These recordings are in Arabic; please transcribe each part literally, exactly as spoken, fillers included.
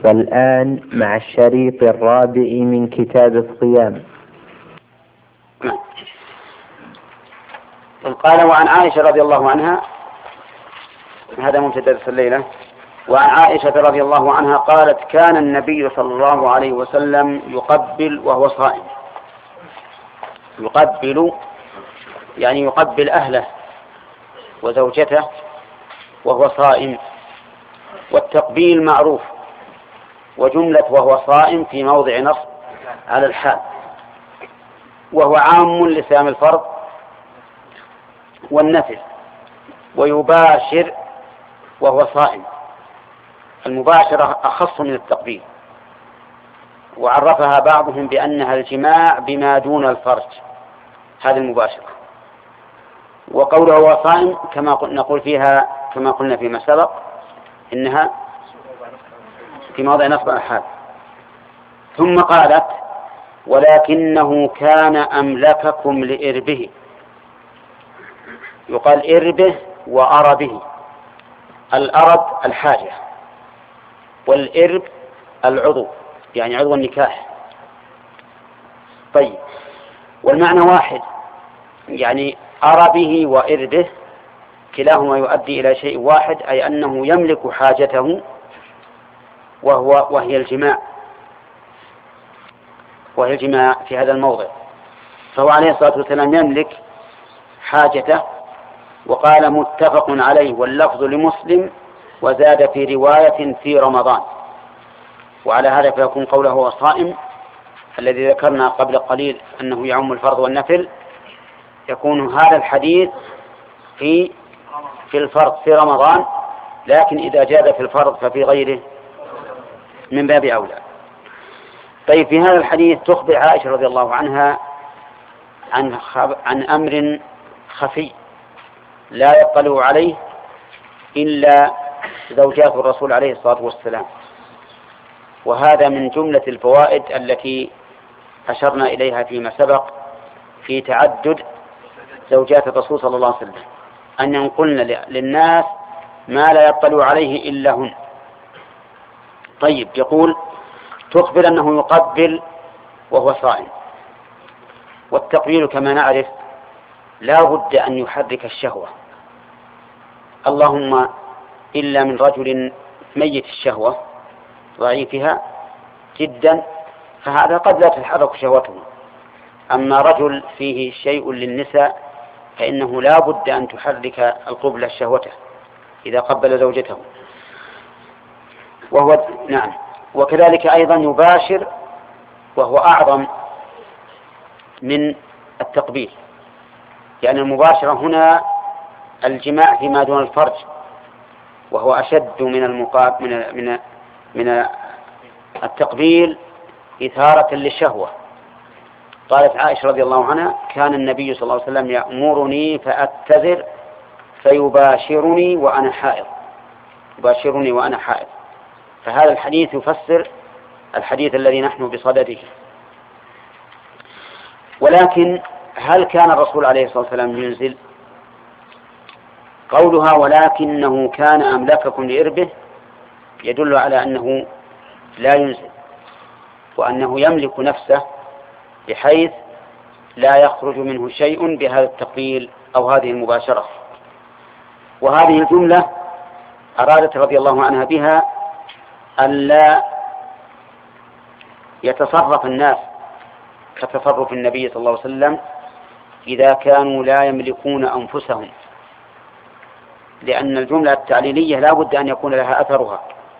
والآن مع الشريط الرابع من كتاب الصيام. قال وعن عائشة رضي الله عنها، هذا مبتدأ الليلة. وعن عائشة رضي الله عنها قالت: كان النبي صلى الله عليه وسلم يقبل وهو صائم. يقبل يعني يقبل أهله وزوجته وهو صائم، والتقبيل معروف، وجملة وهو صائم في موضع نصب على الحال، وهو عام لصيام الفرض والنفل. ويباشر وهو صائم، المباشرة أخص من التقبيل، وعرفها بعضهم بأنها الجماع بما دون الفرج، هذه المباشرة. وقوله هو صائم كما نقول فيها كما قلنا فيما سبق إنها في موضع نصب الحال. ثم قالت: ولكنه كان أملككم لإربه. يقال إربه وأربه. الأرب الحاجة، والإرب العضو، يعني عضو النكاح. طيب، والمعنى واحد، يعني أربه وإربه كلاهما يؤدي إلى شيء واحد، أي أنه يملك حاجته وهو وهي الجماع وهي الجماع في هذا الموضع. فهو عليه الصلاة والسلام يملك حاجته. وقال: متفق عليه، واللفظ لمسلم، وزاد في رواية في رمضان. وعلى هذا فيكون قوله هو صائم الذي ذكرنا قبل قليل أنه يعم الفرض والنفل، يكون هذا الحديث في في الفرض في رمضان، لكن إذا جاز في الفرض ففي غيره من باب أولى. طيب، في هذا الحديث تخبر عائشة رضي الله عنها عن عن أمر خفي لا يطلع عليه إلا زوجات الرسول عليه الصلاة والسلام، وهذا من جملة الفوائد التي أشرنا إليها فيما سبق في تعدد زوجات الرسول صلى الله عليه وسلم، أن ينقلن للناس ما لا يطلع عليه إلا هن. طيب، يقول: تخبر أنه يقبل وهو صائم. والتقبيل كما نعرف لا بد أن يحرك الشهوة، اللهم إلا من رجل ميت الشهوة ضعيفها جدا، فهذا قد لا تتحرك شهوته. أما رجل فيه شيء للنساء فإنه لا بد أن تحرك القبلة شهوته إذا قبل زوجته. وهو نعم. وكذلك أيضا يباشر، وهو أعظم من التقبيل، يعني المباشرة هنا الجماع فيما دون الفرج، وهو أشد من المقابل من من من التقبيل إثارة للشهوة. قالت عائشة رضي الله عنها: كان النبي صلى الله عليه وسلم يأمرني فأتذر فيباشرني وأنا حائض. يباشرني وأنا حائض. فهذا الحديث يفسر الحديث الذي نحن بصدده. ولكن هل كان الرسول عليه الصلاة والسلام ينزل؟ قولها ولكنه كان أملككم لإربه يدل على أنه لا ينزل، وأنه يملك نفسه بحيث لا يخرج منه شيء بهذا التقبيل أو هذه المباشرة. وهذه الجملة أرادت رضي الله عنها بها ألا يتصرف الناس كتصرف النبي صلى الله عليه وسلم إذا كانوا لا يملكون أنفسهم، لأن الجملة التعليلية لا بد أن يكون لها أثرها.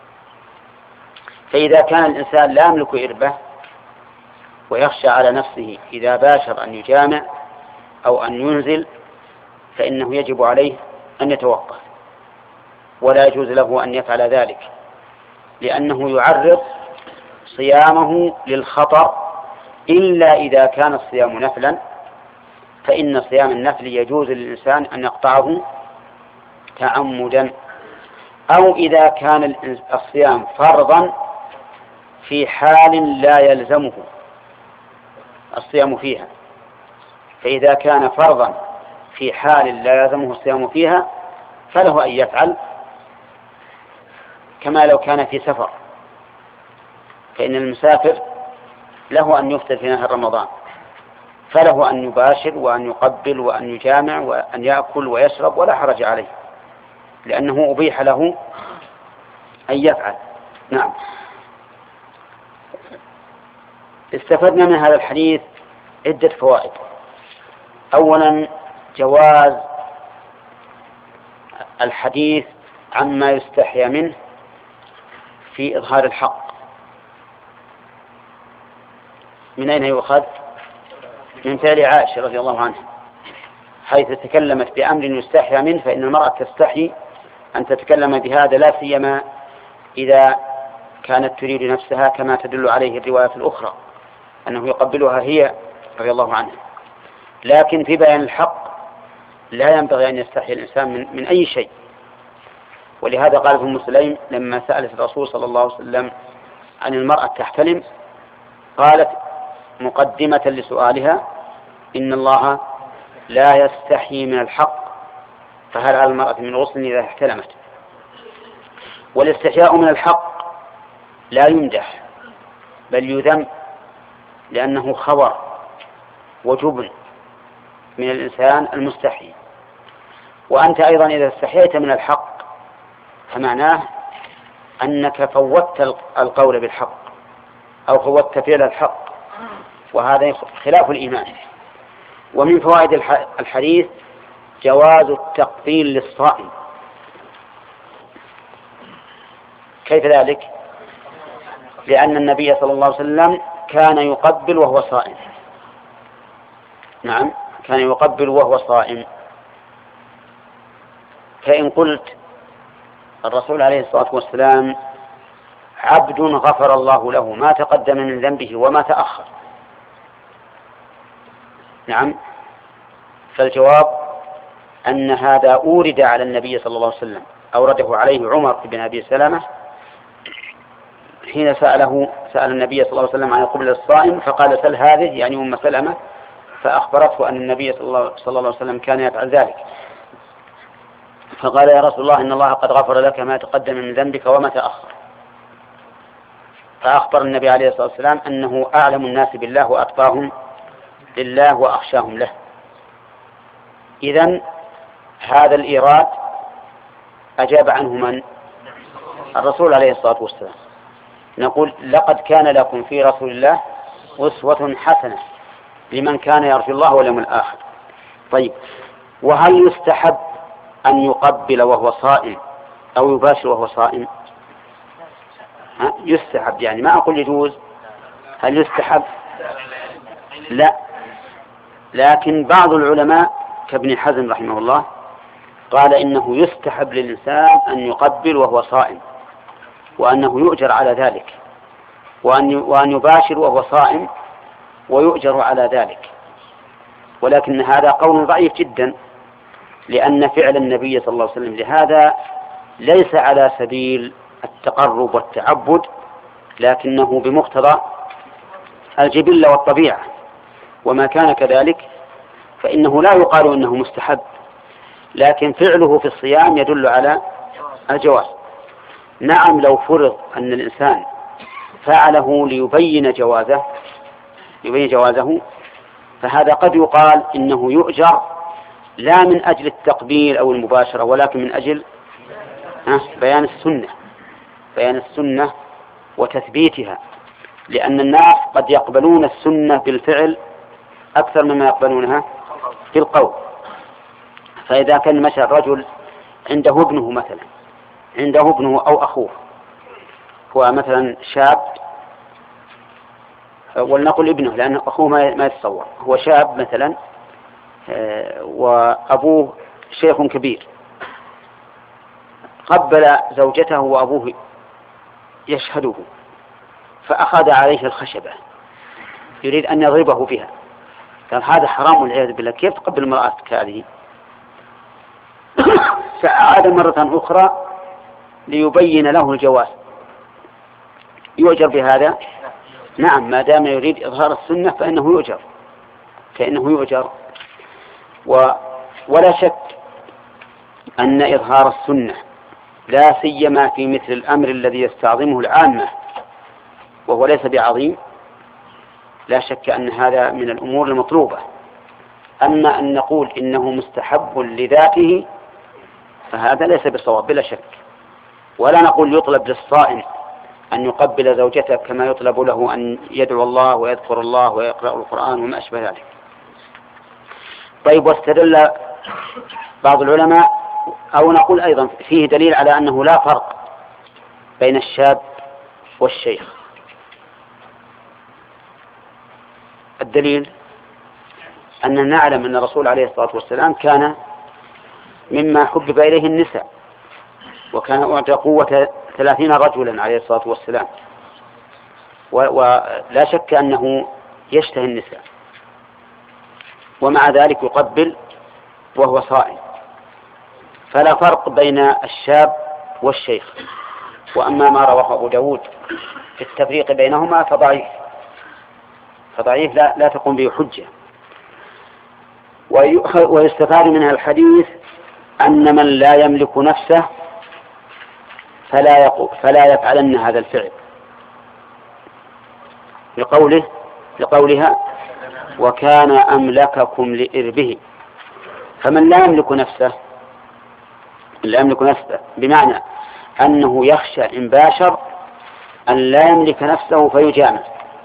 فإذا كان الإنسان لا يملك إربه ويخشى على نفسه إذا باشر أن يجامع أو أن ينزل، فإنه يجب عليه أن يتوقف، ولا يجوز له أن يفعل ذلك، لأنه يعرض صيامه للخطر، إلا إذا كان الصيام نفلا، فإن صيام النفل يجوز للإنسان أن يقطعه تعمدا، أو إذا كان الصيام فرضا في حال لا يلزمه الصيام فيها. فإذا كان فرضا في حال لا يلزمه الصيام فيها فله أن يفعل كما لو كان في سفر، فإن المسافر له أن يفطر في نهار رمضان، فله أن يباشر وأن يقبل وأن يجامع وأن يأكل ويشرب ولا حرج عليه، لأنه أبيح له أن يفعل. نعم. استفدنا من هذا الحديث عدة فوائد. أولا جواز الحديث عما يستحيا منه في إظهار الحق. من أين يؤخذ؟ من فعل عائشة رضي الله عنها، حيث تكلمت بأمر يستحيا منه، فإن المرأة تستحي أن تتكلم بهذا، لا سيما إذا كانت تريد نفسها، كما تدل عليه الرواية الأخرى أنه يقبلها هي رضي الله عنها. لكن في بيان الحق لا ينبغي أن يستحي الإنسان من, من أي شيء. ولهذا قالت أم سليم لما سألت الرسول صلى الله عليه وسلم عن المرأة تحتلم، قالت مقدمة لسؤالها: إن الله لا يستحي من الحق، فهل على المرأة من غسل إذا احتلمت؟ والاستحياء من الحق لا يمدح بل يذم، لأنه خبر وجبن من الإنسان المستحي. وأنت أيضا إذا استحييت من الحق فمعناه أنك فوتت القول بالحق أو فوتت فعل الحق، وهذا خلاف الإيمان. ومن فوائد الحديث جواز التقبيل للصائم. كيف ذلك؟ لأن النبي صلى الله عليه وسلم كان يقبل وهو صائم. نعم، كان يقبل وهو صائم. فإن قلت الرسول عليه الصلاة والسلام عبد غفر الله له ما تقدم من ذنبه وما تأخر، نعم، فالجواب أن هذا أورد على النبي صلى الله عليه وسلم، أورده عليه عمر بن أبي سلمة حين سأله سأل النبي صلى الله عليه وسلم عن قبل الصائم، فقال: سل هذه، يعني أم سلمة، فأخبرته أن النبي صلى الله, صلى الله عليه وسلم كان يفعل ذلك، فقال: يا رسول الله إن الله قد غفر لك ما تقدم من ذنبك وما تأخر. فأخبر النبي عليه الصلاة والسلام أنه أعلم الناس بالله وأتقاهم لله وأخشاهم له. إذن هذا الإيراد أجاب عنه من؟ الرسول عليه الصلاة والسلام. نقول: لقد كان لكم في رسول الله أسوة حسنة لمن كان يرجو الله واليوم الآخر. طيب، وهل يستحب أن يقبل وهو صائم أو يباشر وهو صائم؟ ها؟ يستحب، يعني ما أقول يجوز. هل يستحب؟ لا، لكن بعض العلماء كابن حزم رحمه الله قال إنه يستحب للإنسان أن يقبل وهو صائم، وأنه يؤجر على ذلك، وأن وأن يباشر وهو صائم ويؤجر على ذلك. ولكن هذا قول ضعيف جدا، لأن فعل النبي صلى الله عليه وسلم لهذا ليس على سبيل التقرب والتعبد، لكنه بمقتضى الجبلة والطبيعة، وما كان كذلك فإنه لا يقال إنه مستحب، لكن فعله في الصيام يدل على الجواز. نعم، لو فرض أن الإنسان فعله ليبين جوازه يبين جوازه فهذا قد يقال إنه يؤجر لا من أجل التقبيل أو المباشرة، ولكن من أجل بيان السنة بيان السنة وتثبيتها، لأن الناس قد يقبلون السنة بالفعل أكثر مما يقبلونها في القول. فإذا كان مشى الرجل عنده ابنه مثلا عنده ابنه أو أخوه، هو مثلا شاب، ولنقل ابنه لأن أخوه ما يتصور، هو شاب مثلا وأبوه شيخ كبير، قبل زوجته وأبوه يشهده، فأخذ عليه الخشبة يريد أن يضربه بها، قال هذا حرام والعياذ بالله، كيف تقبل المرأة كهذه؟ فأعاد مرة أخرى ليبين له الجواز، يؤجر بهذا. نعم، ما دام يريد إظهار السنة فإنه يؤجر فإنه يؤجر و... ولا شك أن إظهار السنة لا سيما في مثل الأمر الذي يستعظمه العامة وهو ليس بعظيم لا شك أن هذا من الأمور المطلوبة. أما أن نقول إنه مستحب لذاته فهذا ليس بصواب بلا شك. ولا نقول يطلب للصائم أن يقبل زوجته كما يطلب له أن يدعو الله ويذكر الله ويقرأ القرآن وما أشبه ذلك. طيب، واستدل بعض العلماء أو نقول أيضا فيه دليل على أنه لا فرق بين الشاب والشيخ. الدليل أننا نعلم أن الرسول عليه الصلاة والسلام كان مما حبب إليه النساء، وكان أعطى قوة ثلاثين رجلا عليه الصلاة والسلام، ولا شك أنه يشتهي النساء، ومع ذلك يقبل وهو صائم، فلا فرق بين الشاب والشيخ. وأما ما رواه أبو داود في التفريق بينهما فضعيف فضعيف لا, لا تقوم به حجة. ويستفاد منها الحديث أن من لا يملك نفسه فلا, يقو فلا يفعلن هذا الفعل، لقوله لقولها وكان أملككم لإربه. فمن لا يملك نفسه لا يملك نفسه بمعنى أنه يخشى إن باشر أن لا يملك نفسه فيجامع،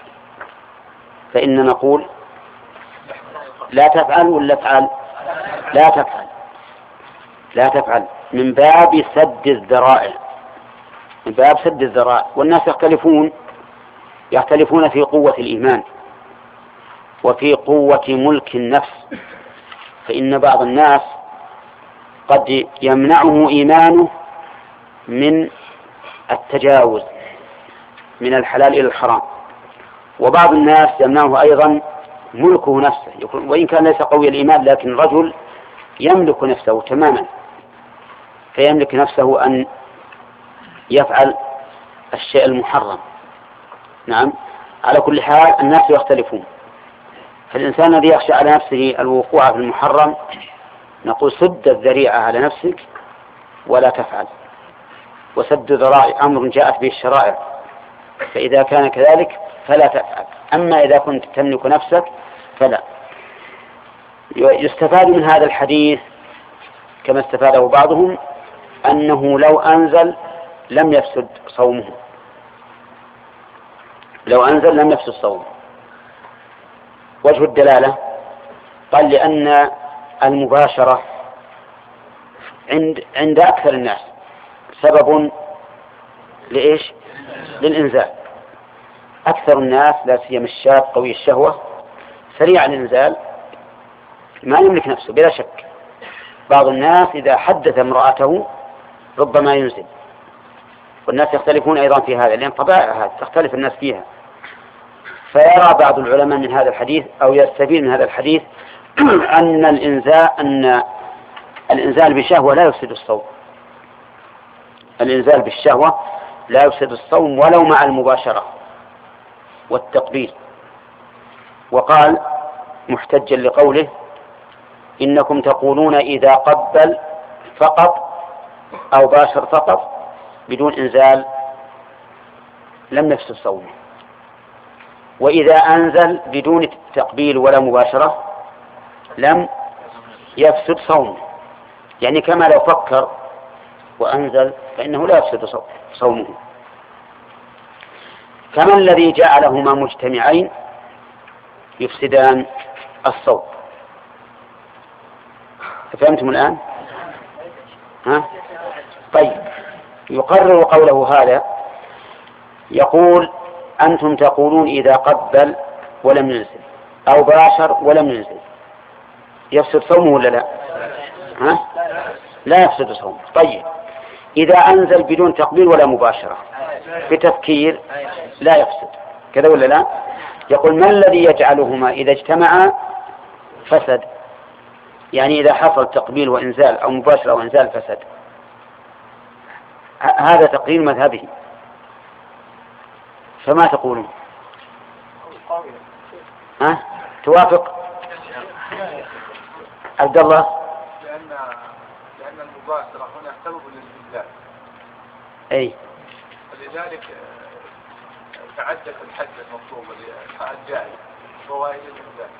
فإن نقول لا تفعل ولا تفعل لا تفعل لا تفعل من باب سد الذرائع من باب سد الذرائع. والناس يختلفون يختلفون في قوة الإيمان وفي قوة ملك النفس. فإن بعض الناس قد يمنعه إيمانه من التجاوز من الحلال إلى الحرام، وبعض الناس يمنعه أيضا ملكه نفسه، وإن كان ليس قوي الإيمان لكن رجل يملك نفسه تماما، فيملك نفسه أن يفعل الشيء المحرم. نعم، على كل حال الناس يختلفون. فالإنسان الذي يخشى على نفسه الوقوع في المحرم نقول سد الذريعة على نفسك ولا تفعل، وسد ذرائع أمر جاءت به الشرائع، فإذا كان كذلك فلا تفعل. أما إذا كنت تملك نفسك فلا. يستفاد من هذا الحديث كما استفاده بعضهم أنه لو أنزل لم يفسد صومه لو أنزل لم يفسد صومه. وجه الدلالة قال لأن المباشرة عند عند أكثر الناس سبب لإيش؟ للإنزال. أكثر الناس لا سيما الشاب قوي الشهوة سريع الإنزال، ما يملك نفسه بلا شك. بعض الناس إذا حدث امرأته ربما ينزل، والناس يختلفون أيضا في هذا لأن طبائع تختلف الناس فيها. فيرى بعض العلماء من هذا الحديث أو يستفيد من هذا الحديث أن الإنزال أن الإنزال بشهوة لا يفسد الصوم. الإنزال بالشهوة لا يفسد الصوم ولو مع المباشرة والتقبيل. وقال محتجا لقوله إنكم تقولون إذا قبل فقط أو باشر فقط بدون إنزال لم يفسد صومه، وإذا أنزل بدون تقبيل ولا مباشرة لم يفسد صومه. يعني كما لو فكر وأنزل فإنه لا يفسد صومه. كما الذي جعلهما مجتمعين يفسدان الصوم. فهمتم الآن؟ ها؟ طيب، يقرر قوله هذا يقول أنتم تقولون إذا قبل ولم ينزل أو باشر ولم ينزل يفسد صومه ولا لا؟ ها؟ لا يفسد صومه. طيب، إذا أنزل بدون تقبيل ولا مباشرة بتفكير لا يفسد، كذا ولا لا؟ يقول ما الذي يجعلهما إذا اجتمعا فسد؟ يعني إذا حصل تقبيل وإنزال أو مباشرة وإنزال فسد. هذا تقرير مذهبه، فما تقولون؟ ها؟ توافق عبد الله؟ لأن لأن المباشرة هنا سبب للإنزال. أي. ولذلك تعدت الحد المطلوب الجائز فوائد الإنزال.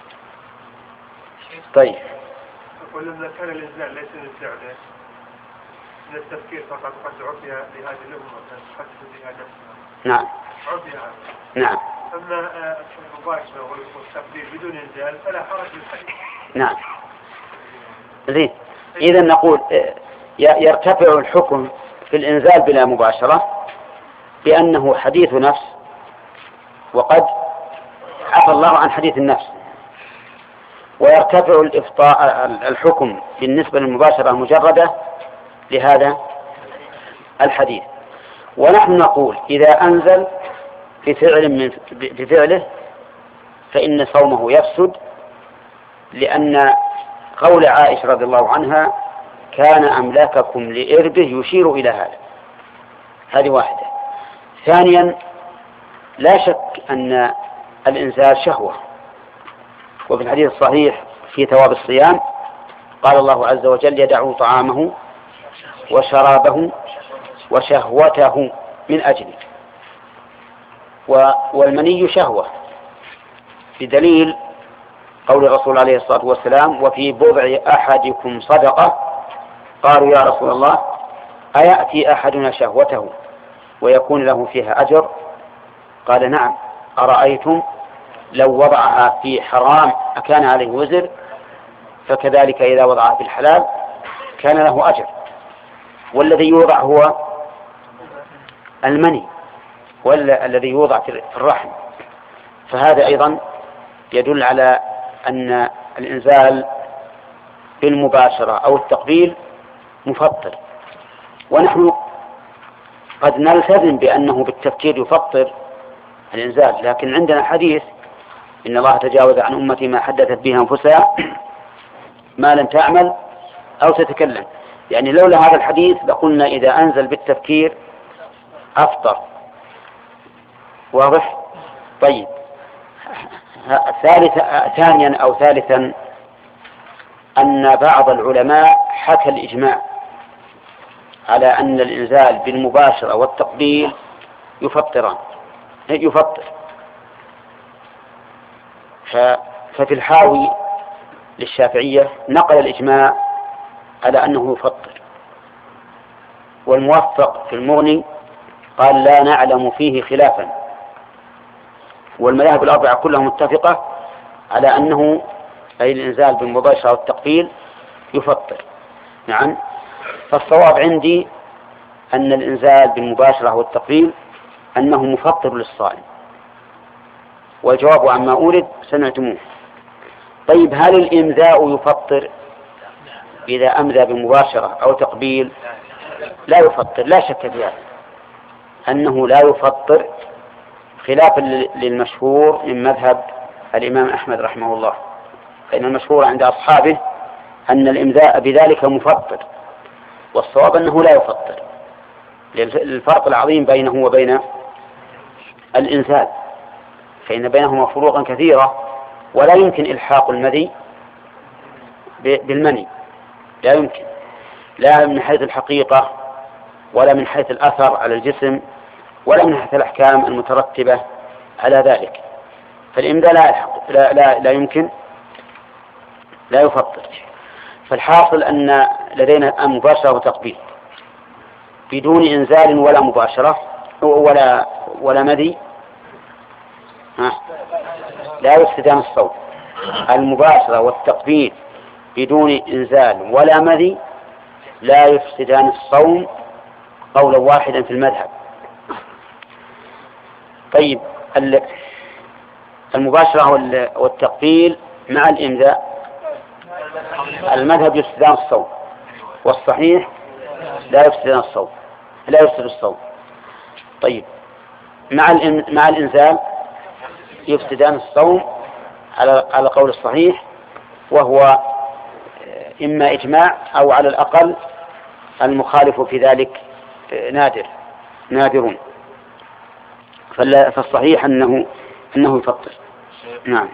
طيب. ولما كان الإنزال ليس من فعله من التفكير فقط قد عرفها لهذه الأمة قد بها نفسها. نعم. عرفها. نعم. أما المباشرة والتقدير بدون إنزال فلا حرج بالحديث. نعم. زين. إذا نقول يرتفع الحكم في الإنزال بلا مباشرة بأنه حديث نفس وقد عفى الله عن حديث النفس، ويرتفع الإفطاء الحكم بالنسبة للمباشرة المجردة لهذا الحديث. ونحن نقول إذا أنزل بفعل من بفعله فإن صومه يفسد، لأن قول عائشة رضي الله عنها كان أملاككم لإربه يشير إلى هذا. هذه واحدة. ثانيا لا شك أن الإنزال شهوة، وفي الحديث الصحيح في ثواب الصيام قال الله عز وجل يدعو طعامه وشرابه وشهوته من أجله، والمني شهوة بدليل قول الرسول عليه الصلاة والسلام وفي بضع أحدكم صدقة. قالوا يا رسول الله أيأتي أحدنا شهوته ويكون له فيها أجر؟ قال نعم، أرأيتم لو وضعها في حرام أكان عليه وزر؟ فكذلك إذا وضعها في الحلال كان له أجر. والذي يوضع هو المني والذي يوضع في الرحم، فهذا أيضا يدل على أن الإنزال بالمباشرة أو التقبيل مفطر. ونحن قد نلتزم بأنه بالتفكير يفطر الإنزال، لكن عندنا حديث إن الله تجاوز عن أمتي ما حدثت به أنفسها ما لم تعمل أو تتكلم. يعني لولا هذا الحديث لقلنا إذا أنزل بالتفكير أفطر. واضح؟ طيب. ثالثا ثانيا أو ثالثا أن بعض العلماء حكى الإجماع على أن الإنزال بالمباشرة والتقبيل يفطران يفطر. ففي الحاوي للشافعية نقل الإجماع على أنه يفطر، والموفق في المغني قال لا نعلم فيه خلافا، والمذاهب الأربعة كلها متفقة على أنه أي الإنزال بالمباشرة والتقبيل يفطر. نعم. فالصواب عندي أن الإنزال بالمباشرة والتقبيل أنه مفطر للصائم، والجواب عما أورد سمعتموه. طيب هل الإمذاء يفطر إذا أمذى بمباشرة أو تقبيل؟ لا يفطر، لا شك في هذا أنه لا يفطر، خلافا للمشهور من مذهب الإمام أحمد رحمه الله، فإن المشهور عند أصحابه أن الإمذاء بذلك مفطر، والصواب أنه لا يفطر للفرق العظيم بينه وبين الإنزال، فإن بينهما فروقا كثيرة، ولا يمكن إلحاق المذي بالمني، لا يمكن، لا من حيث الحقيقة ولا من حيث الأثر على الجسم ولا من حيث الأحكام المترتبة على ذلك. فالإمذاء لا, يلحق لا, لا, لا يمكن لا يفطر. فالحاصل أن لدينا مباشرة وتقبيل بدون إنزال ولا مباشرة ولا ولا مذي لا يفسدان الصوم. المباشرة والتقبيل بدون إنزال ولا مذي لا يفسدان الصوم قولا واحدا في المذهب. طيب المباشرة والتقبيل مع الإمذاء المذهب يفسدان الصوم، والصحيح لا يفسدان الصوم لا يفسد الصوم. طيب مع مع الإنزال يفسدان الصوم على على قول الصحيح، وهو إما إجماع أو على الأقل المخالف في ذلك نادر نادرون. فالصحيح أنه أنه يفطر. نعم.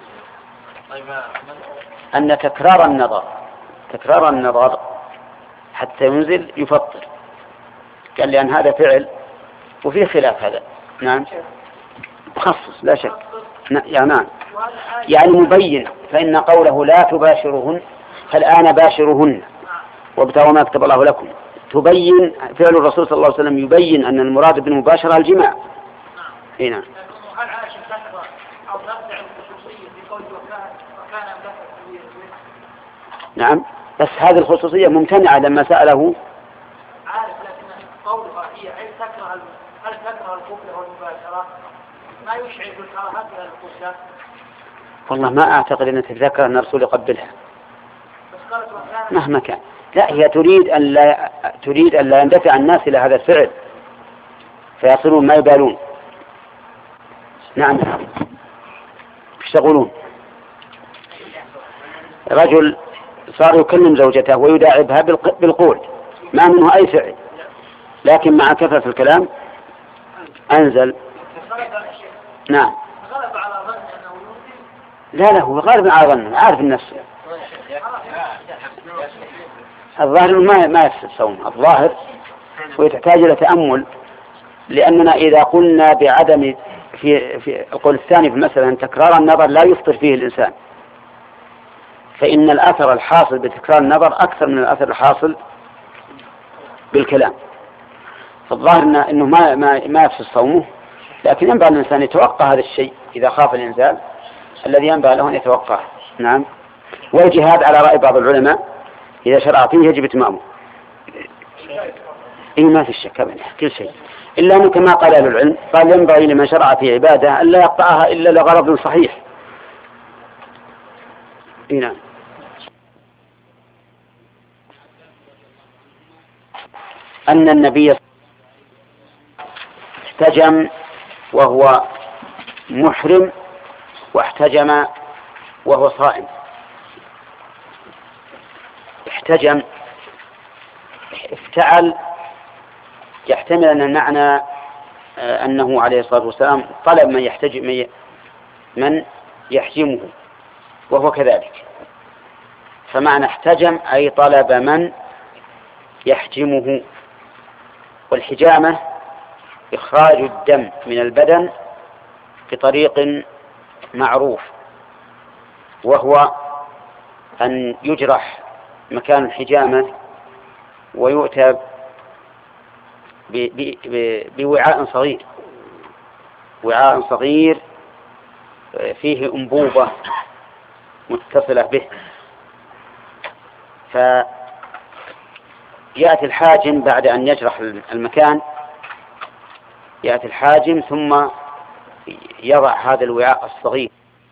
أن تكرار النظر تكرار النظر حتى ينزل يفطر، قال لأن هذا فعل وفيه خلاف هذا. نعم. مخصص لا شك. يعني نعم، يعني مبين، فإن قوله لا تباشرهن فالآن باشرهن وابتغوا ما كتب الله لكم، تبين فعل الرسول صلى الله عليه وسلم يبين أن المراد بالمباشرة الجماع. إيه نعم. هل عائشة تكره أو تبدع الخصوصية في قول وكان وكان نعم، بس هذه الخصوصية ممتنعة لما سأله. عارف، لكن قولها هي هل تكره هل تكره القبلة والمباشرة ما يشعر بالكراهات إلى القبلة؟ والله ما أعتقد أن تتذكر أن الرسول يقبلها بس قالت وكان مهما كان. لا، هي تريد أن لا تريد أن لا يندفع الناس إلى هذا الفعل فيصلون ما يبالون. نعم. ايش تقولون؟ رجل صار يكلم زوجته ويداعبها بالقول ما منه أي فعل، لكن مع كثرة الكلام أنزل. نعم. غلب على ظن أنه يؤذي. لا لا، هو غالب على ظنه، عارف النفس. الظاهر ما ما يفسد صوم الظاهر، ويحتاج إلى تأمل، لأننا إذا قلنا بعدم في في القول الثاني في مثلا تكرار النظر لا يفطر فيه الإنسان، فإن الأثر الحاصل بتكرار النظر أكثر من الأثر الحاصل بالكلام. فالظاهر إنه ما ما ما يفسد صومه، لكن ينبغي الإنسان يتوقع هذا الشيء إذا خاف الإنزال الذي ينبغي له أن يتوقعه. نعم. والجهاد على رأي بعض العلماء إذا شرع فيه يجب إتمامه. إيه ما في الشك أبدا كل شيء، إلا أنه كما قال أهل العلم قال ينبغي لمن شرع في عبادة أن لا يقطعها إلا لغرض صحيح. إيه نعم. أن النبي احتجم وهو محرم واحتجم وهو صائم. احتجم افتعل يحتمل أن المعنى أنه عليه الصلاة والسلام طلب من يحتجم من يحجمه وهو كذلك، فمعنى احتجم أي طلب من يحجمه. والحجامة إخراج الدم من البدن بطريق معروف، وهو أن يجرح مكان الحجامة ويؤتى بوعاء صغير وعاء صغير فيه أنبوبة متصلة به، فيأتي الحاجم بعد أن يجرح المكان، يأتي الحاجم ثم يضع هذا الوعاء الصغير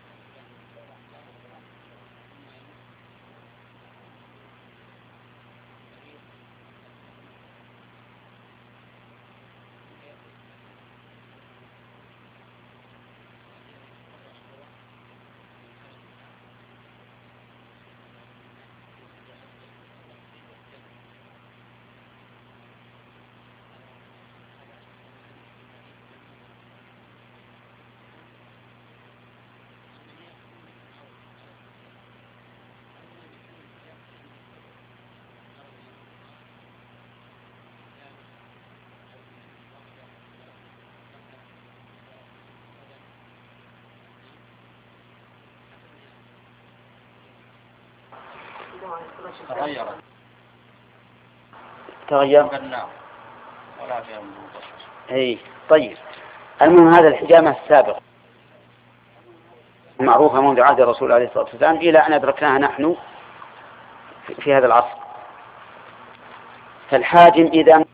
تغير تغير. ولا فيها اي طيب. المهم هذا الحجامة السابق معروفة منذ عهد الرسول عليه الصلاة والسلام إلى أن أدركناها نحن في هذا العصر. فالحاجم إذا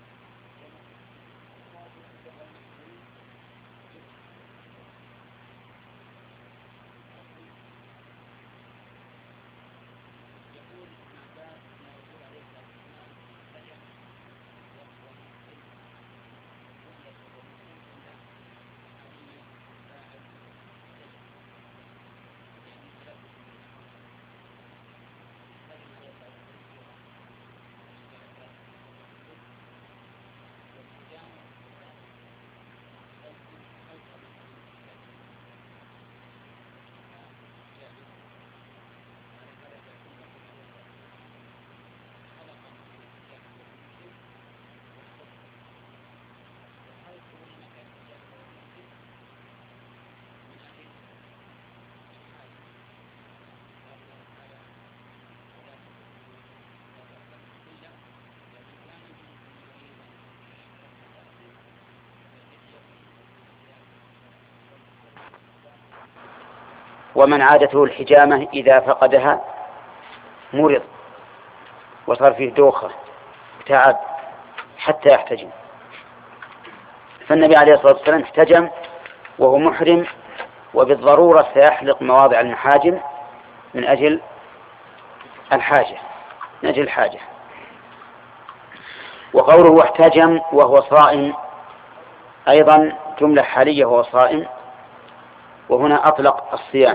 ومن عادته الحجامة إذا فقدها مرض وصار فيه دوخة تعب حتى يحتجم. فالنبي عليه الصلاة والسلام احتجم وهو محرم، وبالضرورة سيحلق مواضع المحاجم من أجل الحاجة من أجل الحاجة. وقوله احتجم وهو صائم أيضا جملة حالية، وهو صائم، وهنا أطلق الصيام،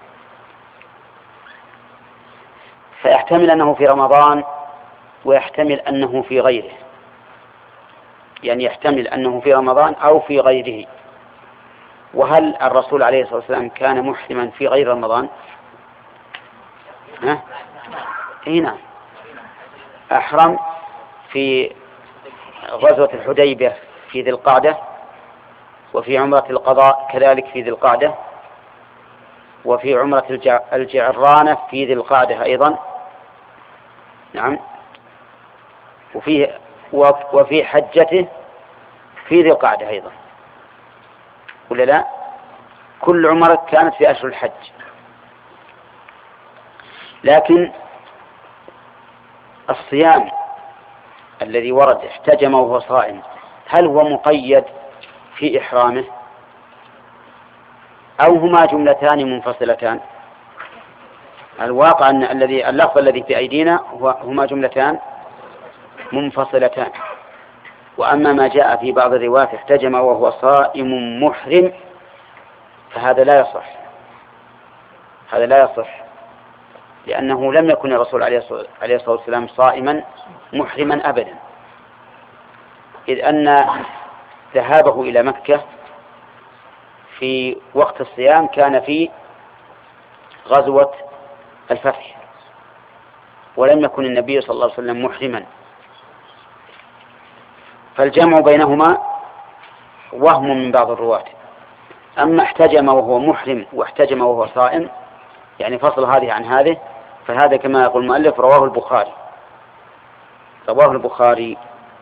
فيحتمل أنه في رمضان ويحتمل أنه في غيره، يعني يحتمل أنه في رمضان أو في غيره. وهل الرسول عليه الصلاة والسلام كان محرما في غير رمضان؟ ها؟ إيه نعم، أحرم في غزوة الحديبية في ذي القعدة، وفي عمرة القضاء كذلك في ذي القعدة، وفي عمرة الجعرانة في ذي القعدة أيضا، نعم، وفي وفي حجته في ذي القعدة أيضا، ولا لا؟ كل عمرة كانت في أشهر الحج. لكن الصيام الذي ورد احتجم وهو صائم، هل هو مقيد في إحرامه أو هما جملتان منفصلتان؟ الواقع أن الذي اللفظ الذي في أيدينا هما جملتان منفصلتان. وأما ما جاء في بعض الروايات احتجم وهو صائم محرم فهذا لا يصح، هذا لا يصح، لأنه لم يكن الرسول عليه الصلاة والسلام صائما محرما أبدا، إذ أن ذهابه إلى مكة في وقت الصيام كان في غزوة الفتح، ولم يكن النبي صلى الله عليه وسلم محرما، فالجمع بينهما وهم من بعض الرواة. أما احتجم وهو محرم واحتجم وهو صائم، يعني فصل هذه عن هذه، فهذا كما يقول المؤلف رواه البخاري رواه البخاري.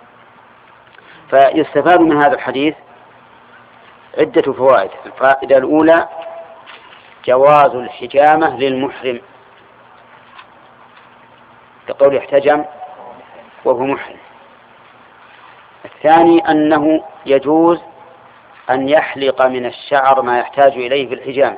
فيستفاد من هذا الحديث عدة فوائد. الفائدة الأولى جواز الحجامة للمحرم، كقول احتجم وهو محرم. الثاني أنه يجوز أن يحلق من الشعر ما يحتاج إليه في الحجامة.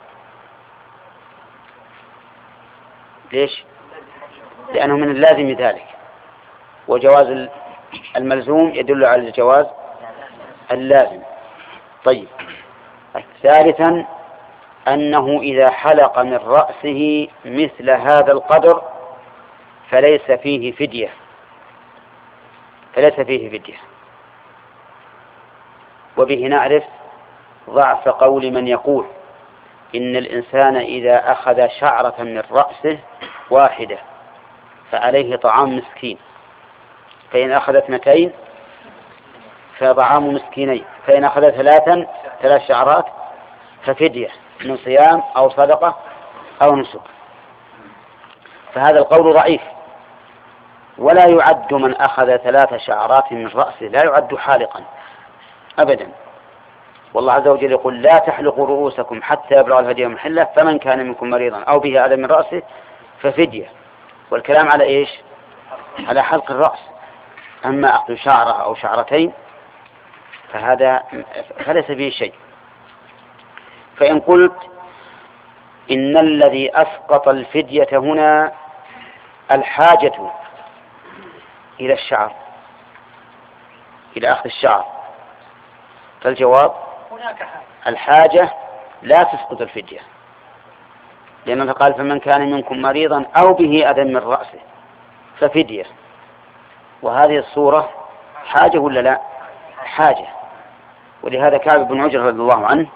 ليش؟ لأنه من اللازم ذلك، وجواز الملزوم يدل على الجواز اللازم. طيب، ثالثا أنه إذا حلق من رأسه مثل هذا القدر فليس فيه فدية فليس فيه فدية وبه نعرف ضعف قول من يقول إن الإنسان إذا أخذ شعرة من رأسه واحدة فعليه طعام مسكين، فإن أخذ اثنتين فطعام مسكينين، فإن أخذ ثلاثا ثلاث شعرات ففدية من صيام أو صدقة أو نسك. فهذا القول ضعيف، ولا يعد من أخذ ثلاث شعرات من رأسه لا يعد حالقا أبدا. والله عز وجل يقول لا تحلقوا رؤوسكم حتى يبلغ الهدي محله، فمن كان منكم مريضا أو به أذى من رأسه ففدية. والكلام على إيش؟ على حلق الرأس. أما أخذ شعرة أو شعرتين فهذا فليس فيه شيء. فإن قلت إن الذي أسقط الفدية هنا الحاجة إلى الشعر، إلى أخذ الشعر، فالجواب الحاجة لا تسقط الفدية، لأنه قال فمن كان منكم مريضا أو به أذى من رأسه ففدية. وهذه الصورة حاجة ولا لا؟ حاجة. ولهذا كعب بن عجرة رضي الله عنه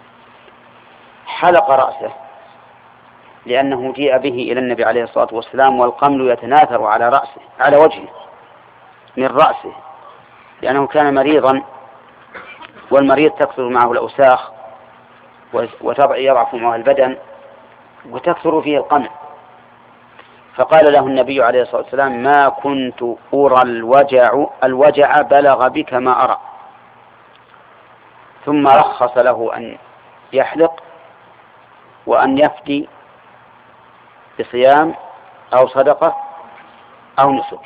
حلق رأسه لأنه جيء به إلى النبي عليه الصلاة والسلام والقمل يتناثر على رأسه على وجهه من رأسه، لأنه كان مريضا، والمريض تكثر معه الأوساخ ويضعف معه البدن وتكثر فيه القمل. فقال له النبي عليه الصلاة والسلام ما كنت أرى الوجع الوجع بلغ بك ما أرى، ثم رخص له أن يحلق وأن يفدي بصيام أو صدقة أو نسك.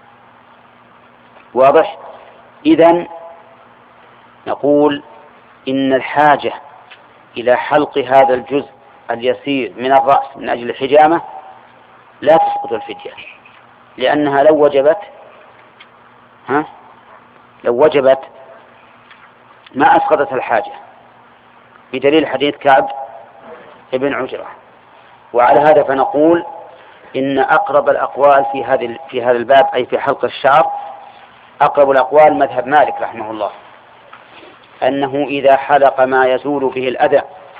واضح؟ إذن نقول إن الحاجة إلى حلق هذا الجزء اليسير من الرأس من أجل الحجامة لا تسقط الفدية، لأنها لو وجبت ها لو وجبت ما أسقطت الحاجة، بدليل حديث كعب ابن عجرة. وعلى هذا فنقول إن أقرب الأقوال في هذا في هذا الباب، أي في حلق الشعر، أقرب الأقوال مذهب مالك رحمه الله، أنه إذا حلق ما يزول به الأذى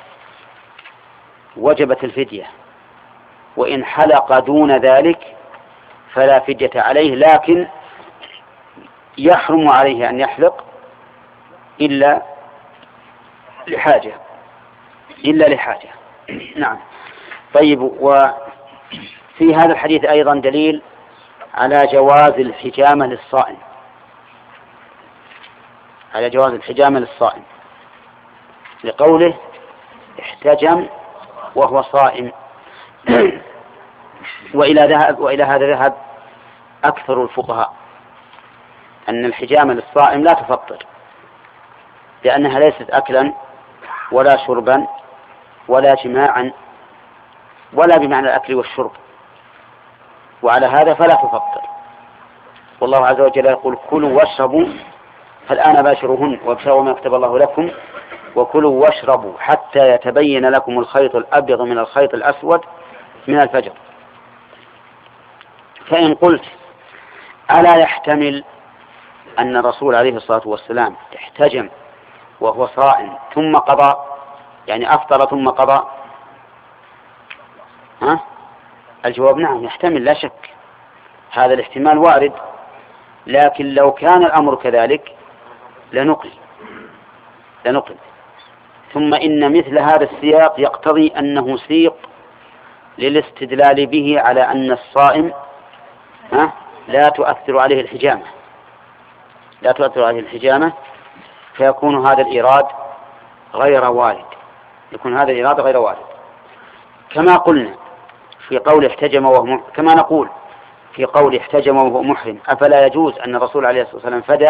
وجبت الفدية، وإن حلق دون ذلك فلا فدية عليه، لكن يحرم عليه أن يحلق إلا لحاجة إلا لحاجة نعم. طيب، وفي هذا الحديث أيضا دليل على جواز الحجامة للصائم على جواز الحجامة للصائم لقوله احتجم وهو صائم. وإلى ذهب وإلى هذا ذهب أكثر الفقهاء، أن الحجامة للصائم لا تفطر، لأنها ليست أكلا ولا شربا ولا جماعا ولا بمعنى الأكل والشرب، وعلى هذا فلا تفطر. والله عز وجل يقول كلوا واشربوا فالآن باشروهن وابتغوا ما كتب الله لكم وكلوا واشربوا حتى يتبين لكم الخيط الأبيض من الخيط الأسود من الفجر. فإن قلت ألا يحتمل أن الرسول عليه الصلاة والسلام احتجم وهو صائم ثم قضى، يعني أفطر ثم قضى؟ ها؟ الجواب نعم، يحتمل لا شك، هذا الاحتمال وارد، لكن لو كان الأمر كذلك لنقل لنقل ثم إن مثل هذا السياق يقتضي أنه سيق للاستدلال به على أن الصائم ها لا تؤثر عليه الحجامة لا تؤثر عليه الحجامة فيكون هذا الإيراد غير وارد يكون هذا الإيراد غير وارد كما قلنا في قول احتجم وهو كما نقول في قول احتجم وهو محرم. أفلا يجوز أن الرسول عليه الصلاة والسلام فدى؟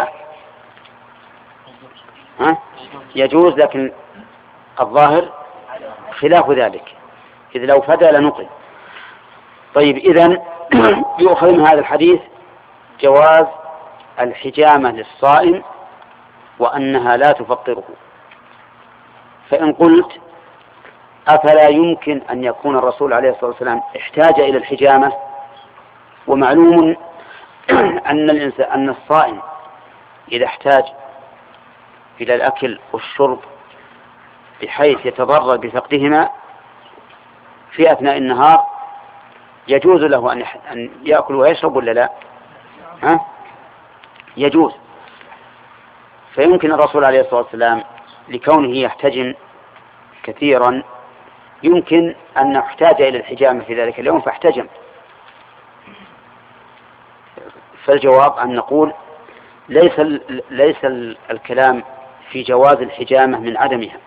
ها؟ يجوز، لكن الظاهر خلاف ذلك، إذ لو فدى لنقل. طيب، إذن يؤخذ من هذا الحديث جواز الحجامة للصائم وأنها لا تفطره. فإن قلت أفلا يمكن أن يكون الرسول عليه الصلاة والسلام احتاج إلى الحجامة، ومعلوم أن الإنسان أن الصائم إذا احتاج إلى الأكل والشرب بحيث يتضرر بفقدهما في أثناء النهار يجوز له أن يأكل ويشرب ولا لا؟ ها؟ يجوز. فيمكن الرسول عليه الصلاة والسلام لكونه يحتجم كثيرا يمكن أن نحتاج إلى الحجامة في ذلك اليوم فاحتجم. فالجواب أن نقول ليس ليس الكلام في جواز الحجامة من عدمها،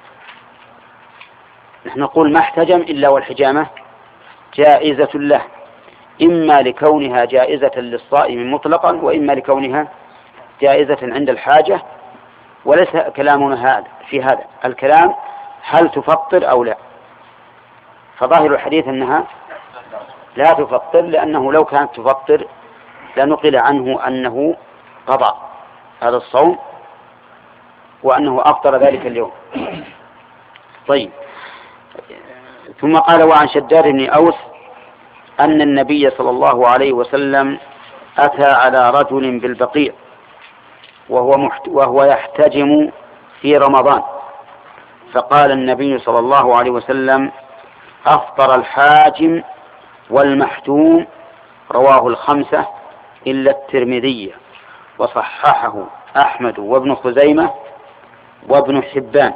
نحن نقول ما احتجم إلا والحجامة جائزة له، إما لكونها جائزة للصائم مطلقا وإما لكونها جائزة عند الحاجة، وليس كلامنا هذا في هذا الكلام هل تفطر أو لا. فظاهر الحديث أنها لا تفطر، لأنه لو كانت تفطر لنقل عنه أنه قضى هذا الصوم وأنه أفطر ذلك اليوم. طيب، ثم قال وعن شداد بن أوس أن النبي صلى الله عليه وسلم أتى على رجل بالبقيع وهو, محت... وهو يحتجم في رمضان، فقال النبي صلى الله عليه وسلم أفطر الحاجم والمحتوم، رواه الخمسة إلا الترمذي، وصححه أحمد وابن خزيمة وابن حبان.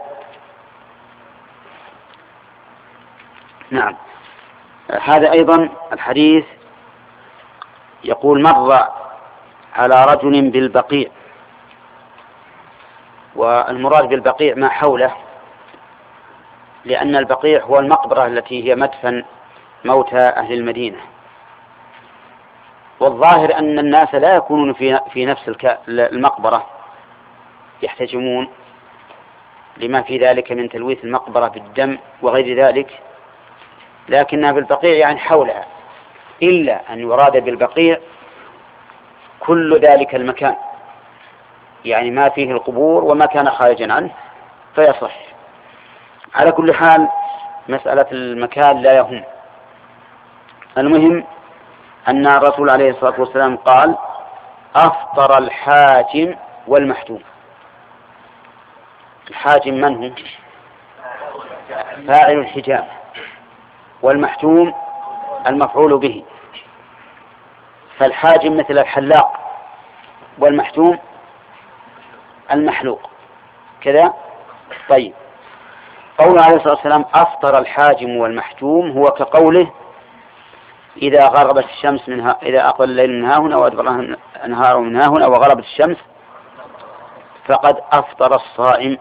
نعم، هذا أيضا الحديث يقول مر على رجل بالبقيع، والمراد بالبقيع ما حوله، لأن البقيع هو المقبرة التي هي مدفن موتى أهل المدينة، والظاهر أن الناس لا يكونون في في نفس المقبرة يحتجمون لما في ذلك من تلويث المقبرة بالدم وغير ذلك، لكنها بالبقيع يعني حولها، إلا أن يراد بالبقيع كل ذلك المكان، يعني ما فيه القبور وما كان خارجا عنه فيصح. على كل حال مسألة المكان لا يهم، المهم أن الرسول عليه الصلاة والسلام قال: أفطر الحاجم والمحجوم. الحاجم من هو؟ فاعل الحجامة، والمحجوم المفعول به. فالحاجم مثل الحلاق، والمحجوم المحلوق كذا. طيب، قوله عليه الصلاة والسلام أفطر الحاجم والمحجوم هو كقوله: إذا غربت الشمس منها، إذا أقبل الليل من ها هنا وأدبر النهار من ها هنا وغربت الشمس فقد أفطر الصائم.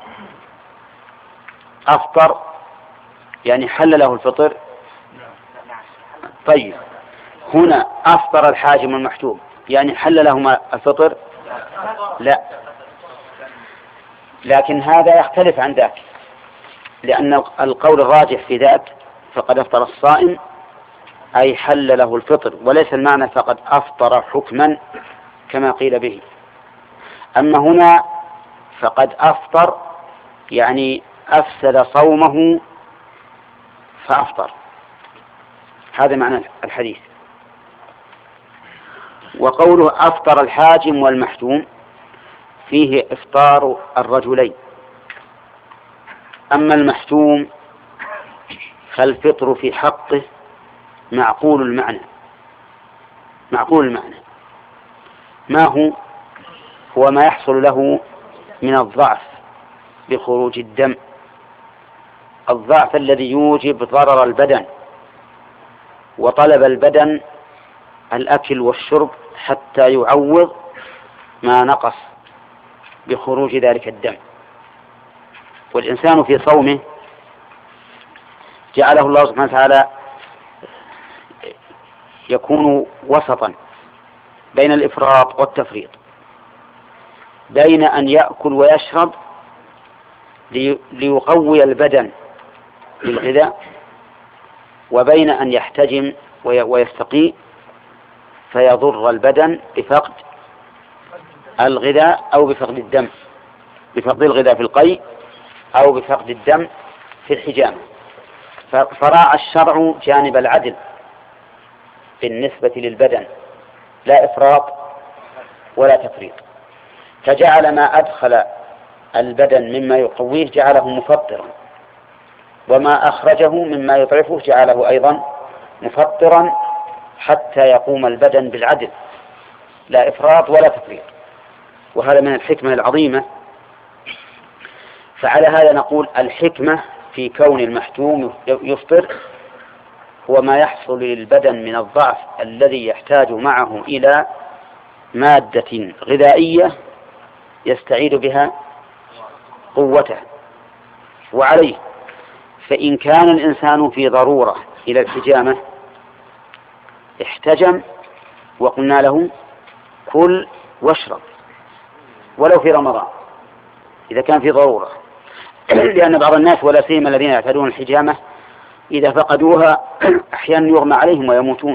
أفطر يعني حل له الفطر. طيب، هنا أفطر الحاجم والمحجوم يعني حل لهما الفطر؟ لا، لكن هذا يختلف عن ذاك، لأن القول الراجح في ذاك فقد أفطر الصائم أي حل له الفطر، وليس المعنى فقد أفطر حكما كما قيل به. أما هنا فقد أفطر يعني أفسد صومه فأفطر، هذا معنى الحديث. وقوله أفطر الحاجم والمحجوم فيه إفطار الرجلين. أما المحجوم فالفطر في حقه معقول المعنى. معقول المعنى ما هو؟ هو ما يحصل له من الضعف بخروج الدم، الضعف الذي يوجب ضرر البدن وطلب البدن الأكل والشرب حتى يعوض ما نقص بخروج ذلك الدم. والإنسان في صومه جعله الله سبحانه وتعالى يكون وسطا بين الإفراط والتفريط، بين أن يأكل ويشرب ليقوي البدن بالغذاء، وبين أن يحتجم ويستقي فيضر البدن بفقد الغذاء أو بفقد الدم، بفقد الغذاء في القيء أو بفقد الدم في الحجامة. فراعى الشرع جانب العدل بالنسبة للبدن، لا إفراط ولا تفريط، فجعل ما أدخل البدن مما يقويه جعله مفطرا، وما أخرجه مما يضعفه جعله أيضا مفطرا، حتى يقوم البدن بالعدل لا إفراط ولا تفريط. وهذا من الحكمة العظيمة. فعلى هذا نقول الحكمة في كون المحجوم يفطر هو ما يحصل للبدن من الضعف الذي يحتاج معه إلى مادة غذائية يستعيد بها قوته. وعليه فإن كان الإنسان في ضرورة إلى الحجامة احتجم وقلنا له كل واشرب ولو في رمضان إذا كان في ضرورة، لأن بعض الناس ولا سيما الذين يعتادون الحجامة إذا فقدوها أحيانا يغمى عليهم ويموتون.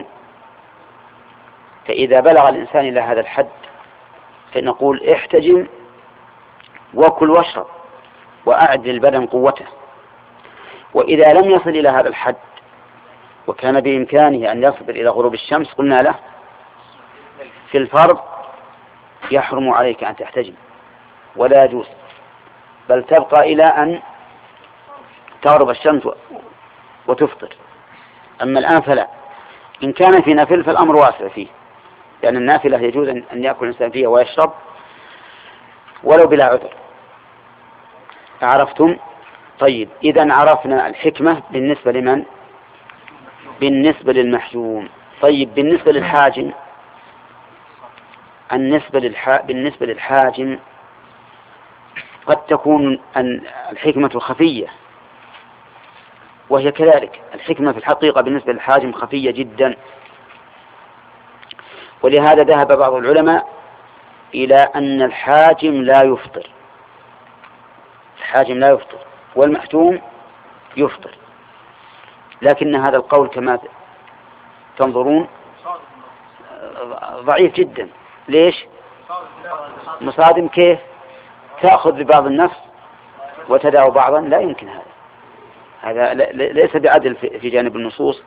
فإذا بلغ الإنسان إلى هذا الحد فنقول احتجم وكل واشرب وأعد للبدن قوته. وإذا لم يصل إلى هذا الحد وكان بإمكانه أن يصبر إلى غروب الشمس قلنا له في الفرض يحرم عليك أن تحتجم ولا يجوز، بل تبقى إلى أن تغرب الشمس وتفطر. أما الآن فلا. إن كان في نافل فالأمر واسع فيه، لأن النافلة يجوز أن يأكل الإنسان فيها ويشرب ولو بلا عذر. عرفتم؟ طيب، إذن عرفنا الحكمة بالنسبة لمن؟ بالنسبة للمحجوم. طيب، بالنسبة للحاجم، النسبة للح... بالنسبة للحاجم قد تكون الحكمة خفية، وهي كذلك. الحكمة في الحقيقة بالنسبة للحاجم خفية جدا، ولهذا ذهب بعض العلماء إلى أن الحاجم لا يفطر، الحاجم لا يفطر والمحتوم يفطر، لكن هذا القول كما تنظرون ضعيف جدا. ليش؟ مصادم. كيف تأخذ ببعض النص وتدع بعضا؟ لا يمكن هذا، هذا ليس بعدل في جانب النصوص.